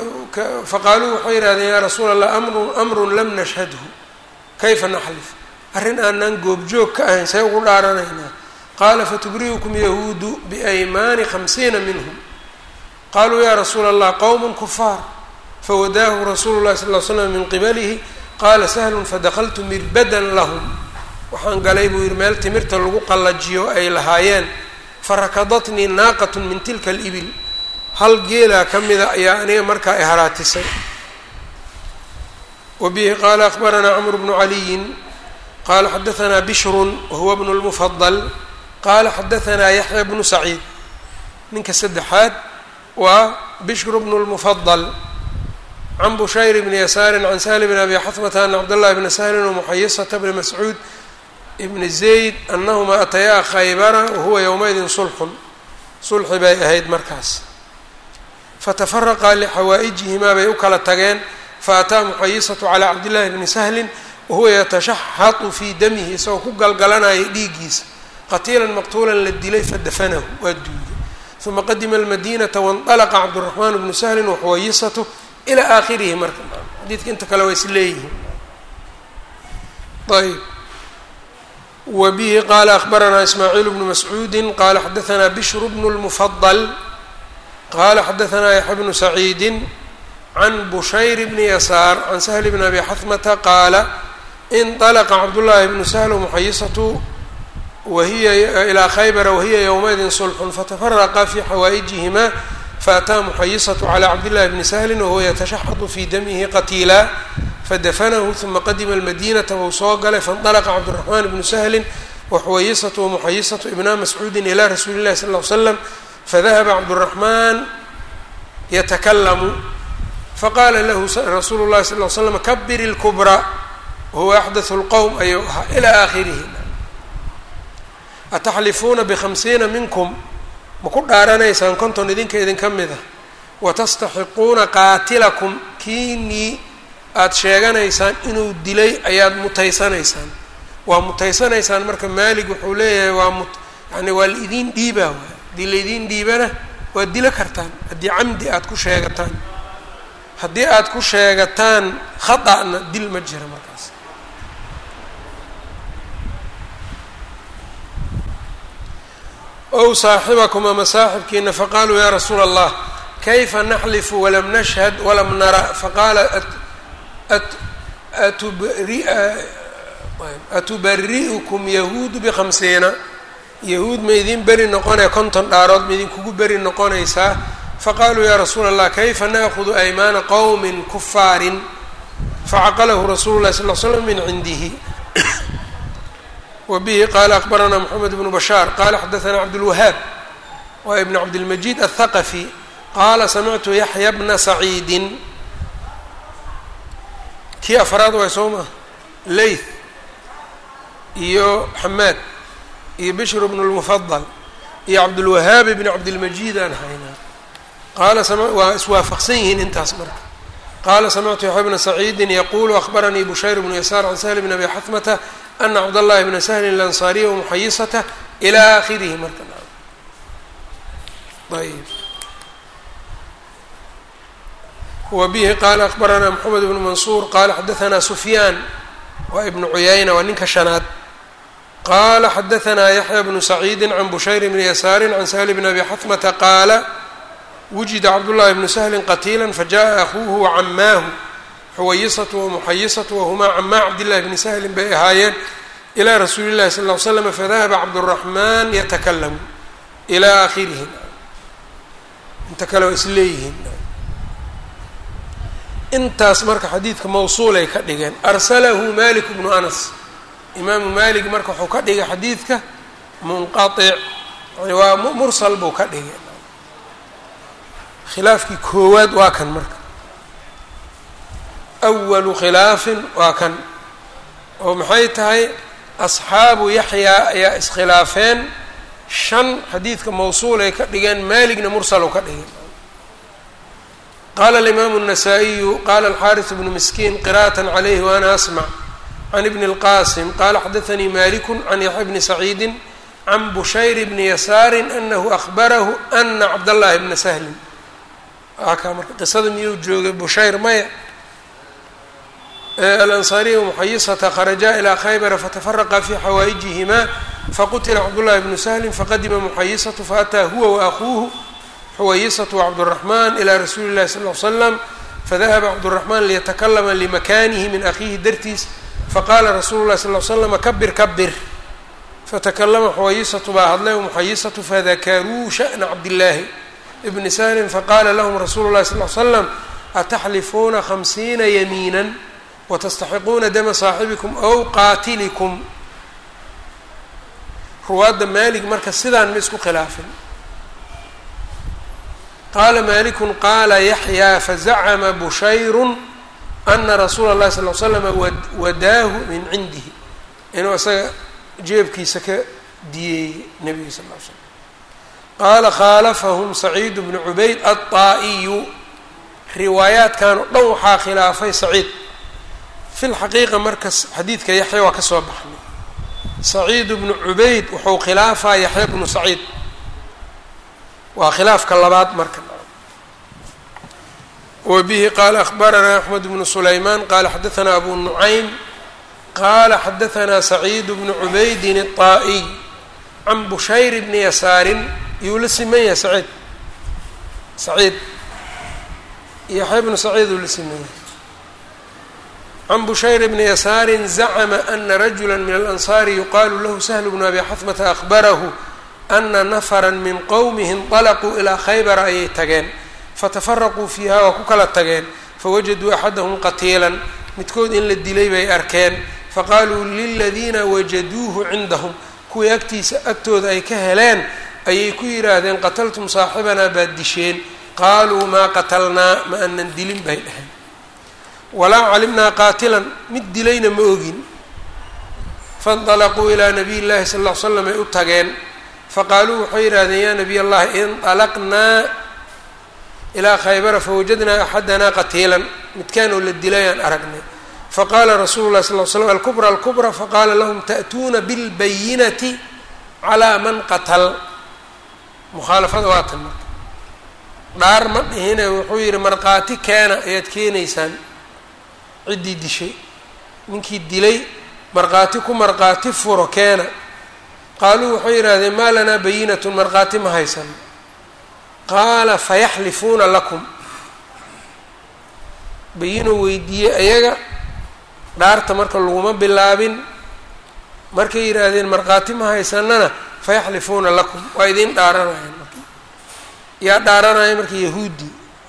yidhahdeen yaa rasuula allah amrun lam nashhadhu kayfa naxlif. arrin aanan goobjoog ka ahayn say ugu dhaaranaynaa qaala fatubri'ukum yahuudu biaymaani 50 minhum qaluu ya rasuula allah qowmun kufaar fawadaahu rasuulu llahi sal ll slam min qibalihi qaala sahlun fadakaltu mirbadan lahum waxaan galay buu yihi meel timirta lagu qallajiyo ay lahaayeen farakadatnii naaqat min tilka alibil hal geelaa ka mida ayaa aniga markaa i haraatisay wabihi qaala akhbaranaa cmr bnu caliyin qaala xadaanaa bishrun wahuwa bnu lmufadal qaala xadaanaa yaxya bnu saciid ninka saddexaad waa bishru bnu lmufadal can bushayr bni yasaarin can sahl bn abi xatmata ana cabdاllahi bna sahlin wmuxayisata bni mascuud bni zayd anahumaa atayaa khaybara wahuwa yowmaydin sulxi bay ahayd markaas fatafaraqa lixawaa'ijihimaa bay u kala tageen faataa muxayisatu calaa cabdillahi bni sahlin wahuwa yatashaxatu fii damihi isagoo ku galgalanayay dhiiggiisa qatiilan maqtuulan la dilay fadafanahu waa duuday uma qadima almadinata waاnطalaqa cabdالraxmaan bnu sahlin waxuwayisatu ilaa aakhirihi marka xadiidka inta kale waa is leeyihiin ayb wabihi qaala akhbaranaa ismaaciil bnu mascuudi qaala xadaanaa bishru bnu lmufadal qaala xadaanaa yaxya bnu saciidi can bushayr bni yasaar can sahl bni abi xatmata qaala inطalaqa cabdullaahi bnu sahl muxayisatu wahiya ilaa khaybara wahiya yowmaydin sulxun fatafaraqa fi xawaa'ijihimaa faataa muxayisatu calaa cabdillahi bni sahlin wahuwa yatashaxadu fii damihi qatiila fadafanahu uma qadima almadinata wou soo galay faاnطalaqa cabdالraxmaan bnu sahlin waxuwayisatu wamuxayisatu ibna mascuudin ilaa rasuuli اllahi sal ll ly slam fadahaba cabdالraxmaan yatakalamu faqaala lahu rasuulu llahi sal ll ly slam kabir اlkubra wahuwa axdathu اlqowm ayuu ahaa ilaa aakhirihi ataxlifuuna b50 minkum ma ku dhaaranaysaan konton idinka idinka mid ah watastaxiquuna qaatilakum kiinii aada sheeganaysaan inuu dilay ayaad mutaysanaysaan waa mutaysanaysaan marka maalig wuxuu leeyahay yani waa laidin dhiibaa waay haddii laydin dhiibana waad dilo kartaan haddii camdi aada ku sheegataan haddii aada ku sheegataan khata'na dil ma jira markaas ow saaxibakum ama saaxibkiina faqaaluu yaa rasuula allah kayfa naxlifu walam nashhad walam nara faqaala atubari'ukum yahuudu b50 yahuud ma idin beri noqonaya konton dhaarood ma idinkugu beri noqonaysaa faqaaluu yaa rasuula allah kayfa na'kudu aymaana qowmin kufaarin facaqalahu rasuulu llahi sal l slam min cindihi wabihi qaala akhbaranaa moxamed bnu bashaar qaala xadaanaa cabdulwahaab waa ibn cabdilmajiid aلthaqafi qaala samictu yaxya bna saciidin kii afraad waay soo maa leyth iyo xamaad iyo bishr bnu lmufadal iyo cabdulwahaab ibn cabdilmajiid aan haynaa qaala waa iswaafaqsan yihiin intaas marka qaala samictu yaxya bna saciidin yaqulu akhbaranii bushayr bnu yasaar can sahl bn abi xatmata ana cabdallahi bna sahlin alansariya wamuxayisata ilaa aakhirihi marka ayb wabihi qaala akhbaranaa moxamed bnu mansuur qaala xadaanaa sufyaan waa ibnu cuyayna waa ninka shanaad qaala xadaanaa yaxya bnu saciidi can bushayr bni yasaari can sahl bni abi xatmata qaala wujida cabdullahi bnu sahlin qatiila fajaءa akuuhu wacamaahu xuwayisatu wamuxayisatu wahumaa camaa cabdillahi bni sahlin bay ahaayeen ilaa rasuuli llahi sal ll ly slam fadahaba cabduraxmaan yatakalamu ilaa aakhirihi inta kale waa is leeyihiin intaas marka xadiidka mawsuulay ka dhigeen arsalahu malik bnu anas imaamu malik marka wuxuu ka dhigay xadiidka munqaطic yani waa mursal buu ka dhigay khilaafkii koowaad waa kan marka awalu khilaafin waa kan oo maxay tahay asxaabu yaxyaa ayaa iskhilaafeen 5 xadiidka mawsuulay ka dhigeen maaligna mursal u ka dhigeen qala alimaamu النasaaئiyu qala alxariث bnu miskiin qira'aة عalayhi waana asmع can ibn اlqasim qala xadaثanii maliku can yaxya bni saciidi can bushayr bni yasaari anahu ahbarahu ana cabdallahi bna sahlin aka marka qisada miyuu joogay bushayr maya الأنصاري ومحيصة خرجا إلى خيبر فتفرقا في حوائجهما فقتل عبد الله بن سهل فقدم محيصة فأتى هو وأخوه حويصة وعبد الرحمن إلى رسول الله صلى الله عليه وسلم فذهب عبد الرحمن ليتكلم لمكانه من أخيه درتيس فقال رسول الله صلى الله عليه وسلم كبر كبر فتكلم حويصة baa hadlay ومحيصة فذكروا شأن عبد الله بن سهل فقال لهم رسول الله صلى الله عليه وسلم أتحلفون 50 يمينا وتستحقون دم صاaxiبكم أو qاaتلكم ruwaadda maalig marka sidaan ma isku khilaafin qaala maaliku qaala yaxyaa fazacama bushayru ana rasuula اllahi sal l slama wadaahu min cindihi inuu isaga jeebkiisa ka diyeeyey nebiga sal l slam qaala khaalafahum saciid bnu cubayd aلطaa'iyu riwaayaadkan o dhan waxaa khilaafay saciid fi lxaqiiqa marka xadiidka yaxya waa ka soo baxnay saciid bnu cubayd wuxuu khilaafaa yaxya bnu saciid waa khilaafka labaad marka wabihi qaala akhbaranaa axmed bnu sulaymaan qaala xadaanaa abu nucaym qaala xadaanaa saciid bnu cubaydin الطaa'iy can bushayr bni yasaarin iyuu la siman yahay saciid yaxya bnu saciid uu la siman yahay can bushayr bni yasaari zacma ana rajula min alansaari yuqaalu lahu sahl bnu abi xatmata ahbarahu ana nafra min qowmihi inطalaquu ilaa khaybara ayay tageen fatafaraquu fiiha waa ku kala tageen fawajaduu axadahum qatiilan midkood in la dilay bay arkeen faqaaluu liladiina wajaduuhu cindahum kuwii agtooda ay ka heleen ayay ku yidhaahdeen qataltum saaxibanaa baad disheen qaaluu maa qatalnaa ma anan dilin bay dheheen walaa calimnaa qaatilan mid dilayna ma ogin faاnطalaquu ilaa nabiy llahi sal ll ly slam ay u tageen faqaaluu waxay yidhahdeen yaa nabiy allahi inطalaqnaa ilaa khaybara fawajadnaa axadanaa qatiilan midkaan oo la dilayaan aragnay faqaala rasuulu lahi sal l slam alkubra alkubra faqaala lahum ta'tuuna bilbayinati calaa man qatal mukhaalafada waa tan marka dhaar ma dhihine wuxuu yidhi markhaati keena ayaad keenaysaan ciddii dishay ninkii dilay markhaati ku markhaati furo keena qaaluu waxay yidhahdeen maa lanaa bayinatun markhaati ma haysan qaala fayaxlifuuna lakum bayinuu weydiiyey ayaga dhaarta marka laguma bilaabin markay yidhaahdeen markhaati ma haysanana fayaxlifuuna lakum waa idiin dhaaranayaan marka yaa dhaaranaya marka yahuudi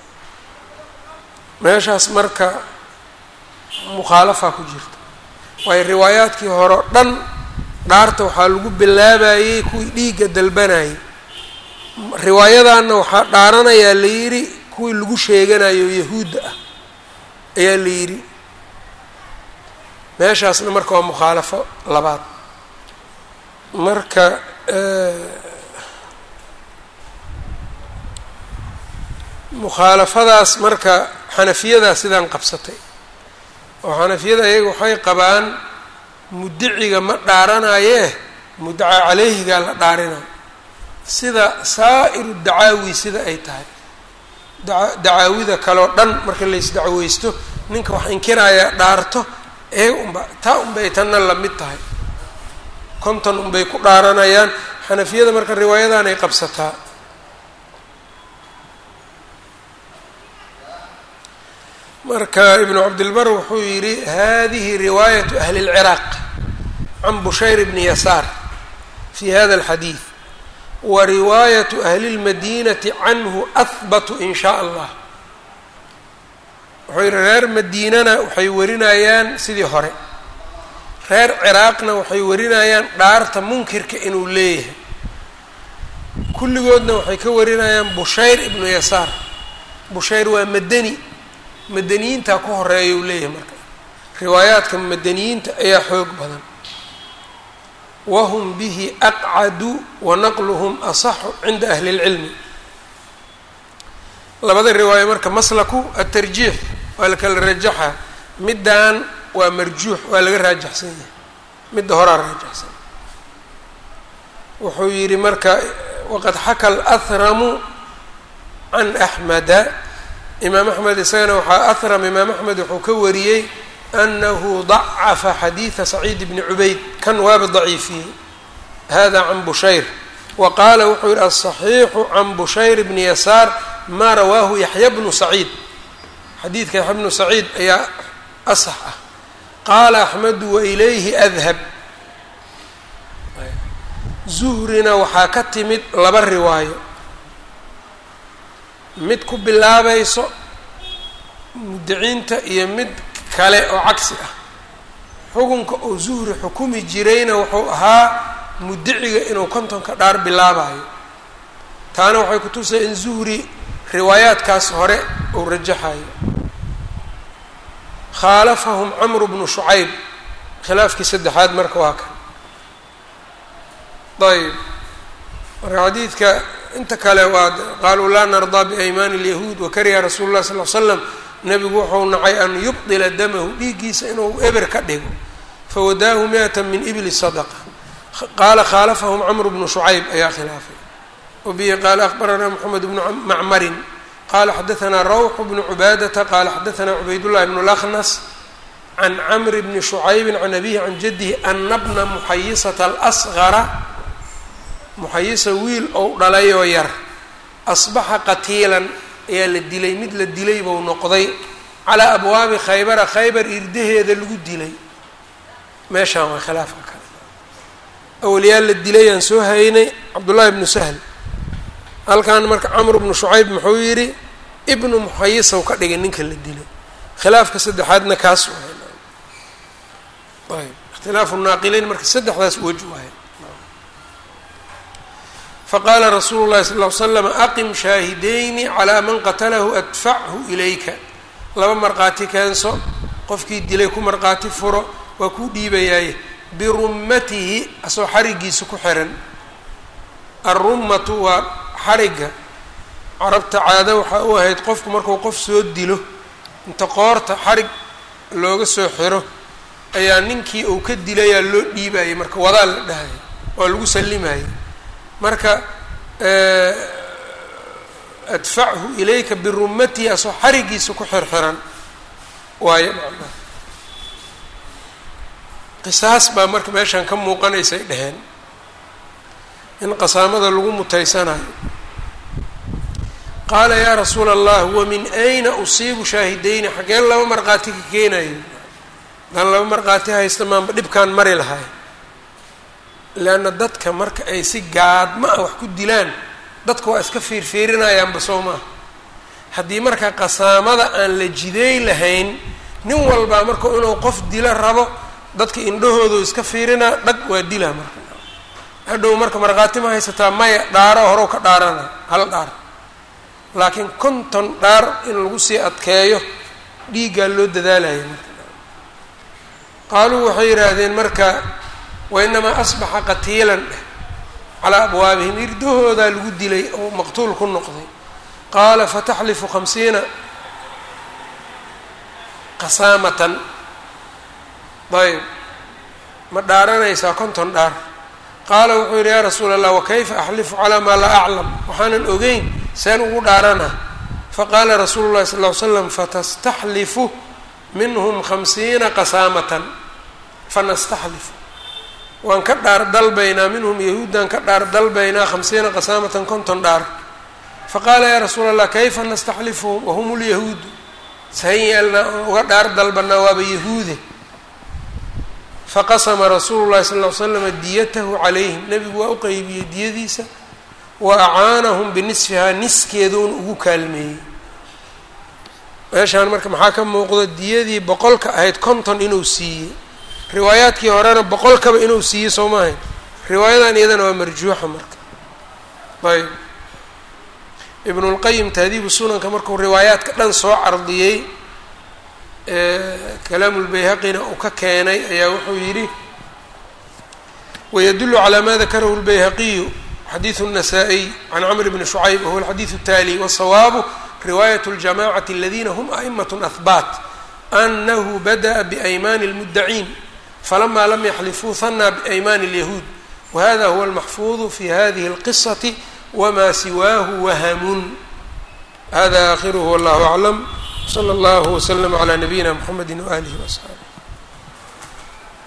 meeshaas marka mukhaalafaa ku jirta waayo riwaayaadkii hore o dhan dhaarta waxaa lagu bilaabayey kuwii dhiigga dalbanayay riwaayadaanna waxaa dhaaranayaa la yidhi kuwii lagu sheeganayo yahuudda ah ayaa la yidhi meeshaasna marka waa mukhaalafo labaad marka mukhaalafadaas marka xanafiyadaa sidaan qabsatay oo xanafiyada ayaga waxay qabaan mudiciga ma dhaaranayee mudaca caleyhigaa la dhaarinayo sida saa'iru dacaawi sida ay tahay dacaawida kaleo dhan marka laysdacweysto ninka wax inkiraaya dhaarto unba taa unbay tanna lamid tahay konton unbay ku dhaaranayaan xanafiyada marka riwaayadan ay qabsataa marka ibnu cabdilbar wuxuu yidhi hadihi riwaayatu ahli اlciraaq can bushayr bni yasaar fi hada alxadiid wa riwaayatu ahli اlmadinati canhu ahbatu in shaa allah wuxuu yidhi reer madiinana waxay warinayaan sidii hore reer ciraaqna waxay warinayaan dhaarta munkirka inuu leeyahay kulligoodna waxay ka warinayaan bushayr ibnu yasaar bushayr waa madani madaniyiintaa ku horeeya uu leeyahay marka riwaayaadka madaniyiinta ayaa xoog badan wahum bihi aqcadu wa naqluhum asaxu cinda ahli اlcilmi labada riwaayo marka maslaku atarjiix waa la kala rajaxa middaan waa marjuux waa laga raajaxsan yahay midda horaa raajaxsan wuxuu yidhi marka waqad xaka alahramu can axmeda imaam axmed isagana waxaa ahram imaam axmed wuxuu ka wariyey أنه ضعف xadيiثa سacيid بن عubayd kan waaba ضaciifiyey hada can bushayr وaqaala wuxuu yihi الصaحيiحu can bushayr بن yasaar ma rawaahu yaحya بnu سacيid xadiidka yaxya bnu سacيid ayaa asax ah qaala أxmedu وإlayhi أdhab zuhrina waxaa ka timid laba riwaayo mid ku bilaabayso mudiciinta iyo mid kale oo cagsi ah xukunka oo zuhri xukumi jirayna wuxuu ahaa mudiciga inuu kontonka dhaar bilaabayo taana waxay ku tusay in zuhri riwaayaadkaas hore uu rajaxayo khaalafahum camru bnu shucayb khilaafkii saddexaad marka waa kan ayb marka xadiidka inta kale waa qaaluu laa nardaa biaymaani اlyahuud wakariha rasuulu lah sal l slam nebigu wuxuu nacay an yubdila damahu dhiiggiisa inuu eber ka dhigo fawadaahu 100 min ibli sadaqa qaala khaalafahum camru bnu shucayb ayaa khilaafay wabihi qaala akbaranaa moxamed bnu macmarin qaala xadaanaa rawx bnu cubaadata qaala xadaanaa cubaydullahi bnu lakhnas can camri bni shucaybi can abihi can jadihi ana bna muxayisata alasgara muxayisa wiil ou dhalayoo yar asbaxa qatiilan ayaa la dilay mid la dilay buu noqday calaa abwaabi khaybara khaybar irdaheeda lagu dilay meeshaan waa khilaafka kale awliyaa la dilay aan soo haynay cabdullaahi ibnu sahl halkan marka camr bnu shucayb muxuu yidhi ibnu muxayisaw ka dhigay ninka la dilay khilaafka saddexaadna kaas waay ayb ikhtilaafu naaqileyn marka saddexdaas waj waay faqaala rasuulu llahi sal ll ly slam aqim shaahidayni calaa man qatalahu adfachu ilayka laba markhaati keenso qofkii dilay ku markhaati furo waa kuu dhiibayaaye birummatihi asoo xarigiisa ku xiran alrummatu waa xarigga carabta caado waxaa u ahayd qofku markuu qof soo dilo inta qoorta xarig looga soo xiro ayaa ninkii uu ka dilayaa loo dhiibayay marka wadaa la dhahaya waa lagu sallimayay marka adfachu ilayka birummatihi asoo xarigiisa ku xirxiran waayo macnaha qisaas baa marka meeshaan ka muuqanaysay dheheen in qasaamada lagu mutaysanayo qaala yaa rasuula allah wamin ayna usiibu shaahidayni xaggeen laba markhaati ka keenayo haddaan laba markhaati haysta maanba dhibkaan mari lahay leanna dadka marka ay si gaadma ah wax ku dilaan dadka waa iska fiirfiirinayaanba soo maaha haddii marka qasaamada aan la jideey lahayn nin walbaa marka inuu qof dilo rabo dadka indhahoodu iska fiirinaa dhag waa dilaa marka hadhow marka markhaati ma haysataa maya dhaaro horow ka dhaarana hal dhaar laakiin 50 dhaar in lagu sii adkeeyo dhiiggaa loo dadaalaya marka qaaluu waxay yidhaahdeen marka wainamaa asbaxa qatiilan calaa abwaabihim irdahoodaa lagu dilay oo maqtuul ku noqday qaala fataxlifu 50 qasaamatan ayb ma dhaaranaysaa 50 dhaar qaala wuxuu yidhi yaa rasuula allah wakayfa axlifu calaa maa laa aclam waxaanan ogeyn seen ugu dhaarana faqaala rasuulu llahi sal ll ly slam fatastaxlifu minhum 50 qasaamatan fanastaxlifu waan ka dhaar dalbaynaa minhum yahuuddaan ka dhaar dalbaynaa 50 qasaamatan 50 dhaar faqaala yaa rasuula allah kayfa nastaxlifuhum wahum lyahuudu sahan yeelnaa oon uga dhaar dalbanaa waaba yahuude faqasama rasuulu llahi sal ll ly slama diyatahu calayhim nebigu waa u qeybiyey diyadiisa wa acaanahum binisfihaa niskeeduuna ugu kaalmeeyey meeshaan marka maxaa ka muuqda diyadii 100ka ahayd 50 inuu siiyey riwaayaadkii horena 100kaba inuu siiyey soo maahayn riwaayadan iyadana waa marjuuxa marka ayb ibnulqayim tahdiibu sunanka markuu riwaayaadka dhan soo cardiyey kalaamu lbayhaqina uu ka keenay ayaa wuxuu yidhi wayadulu calaa ma dakarahu lbayhaqiyu xadiidu الnasaa-iy can camr bni shucayb wahuwa alxadiidu الtaali wasawaabu riwaayat اljamacati aladina hum a'imat ahbaat anahu bada'a biaymaani اlmudaciin falama lam yaxlifuu hanaa biaymaani اlyahuud wahada huwa almaxfuudu fi hadihi اlqisati wma siwaahu wahamun hada akhiruhu wallahu aclam slى اllah وslm عlى nabiyina mxamedi وآlih وaصxaabih.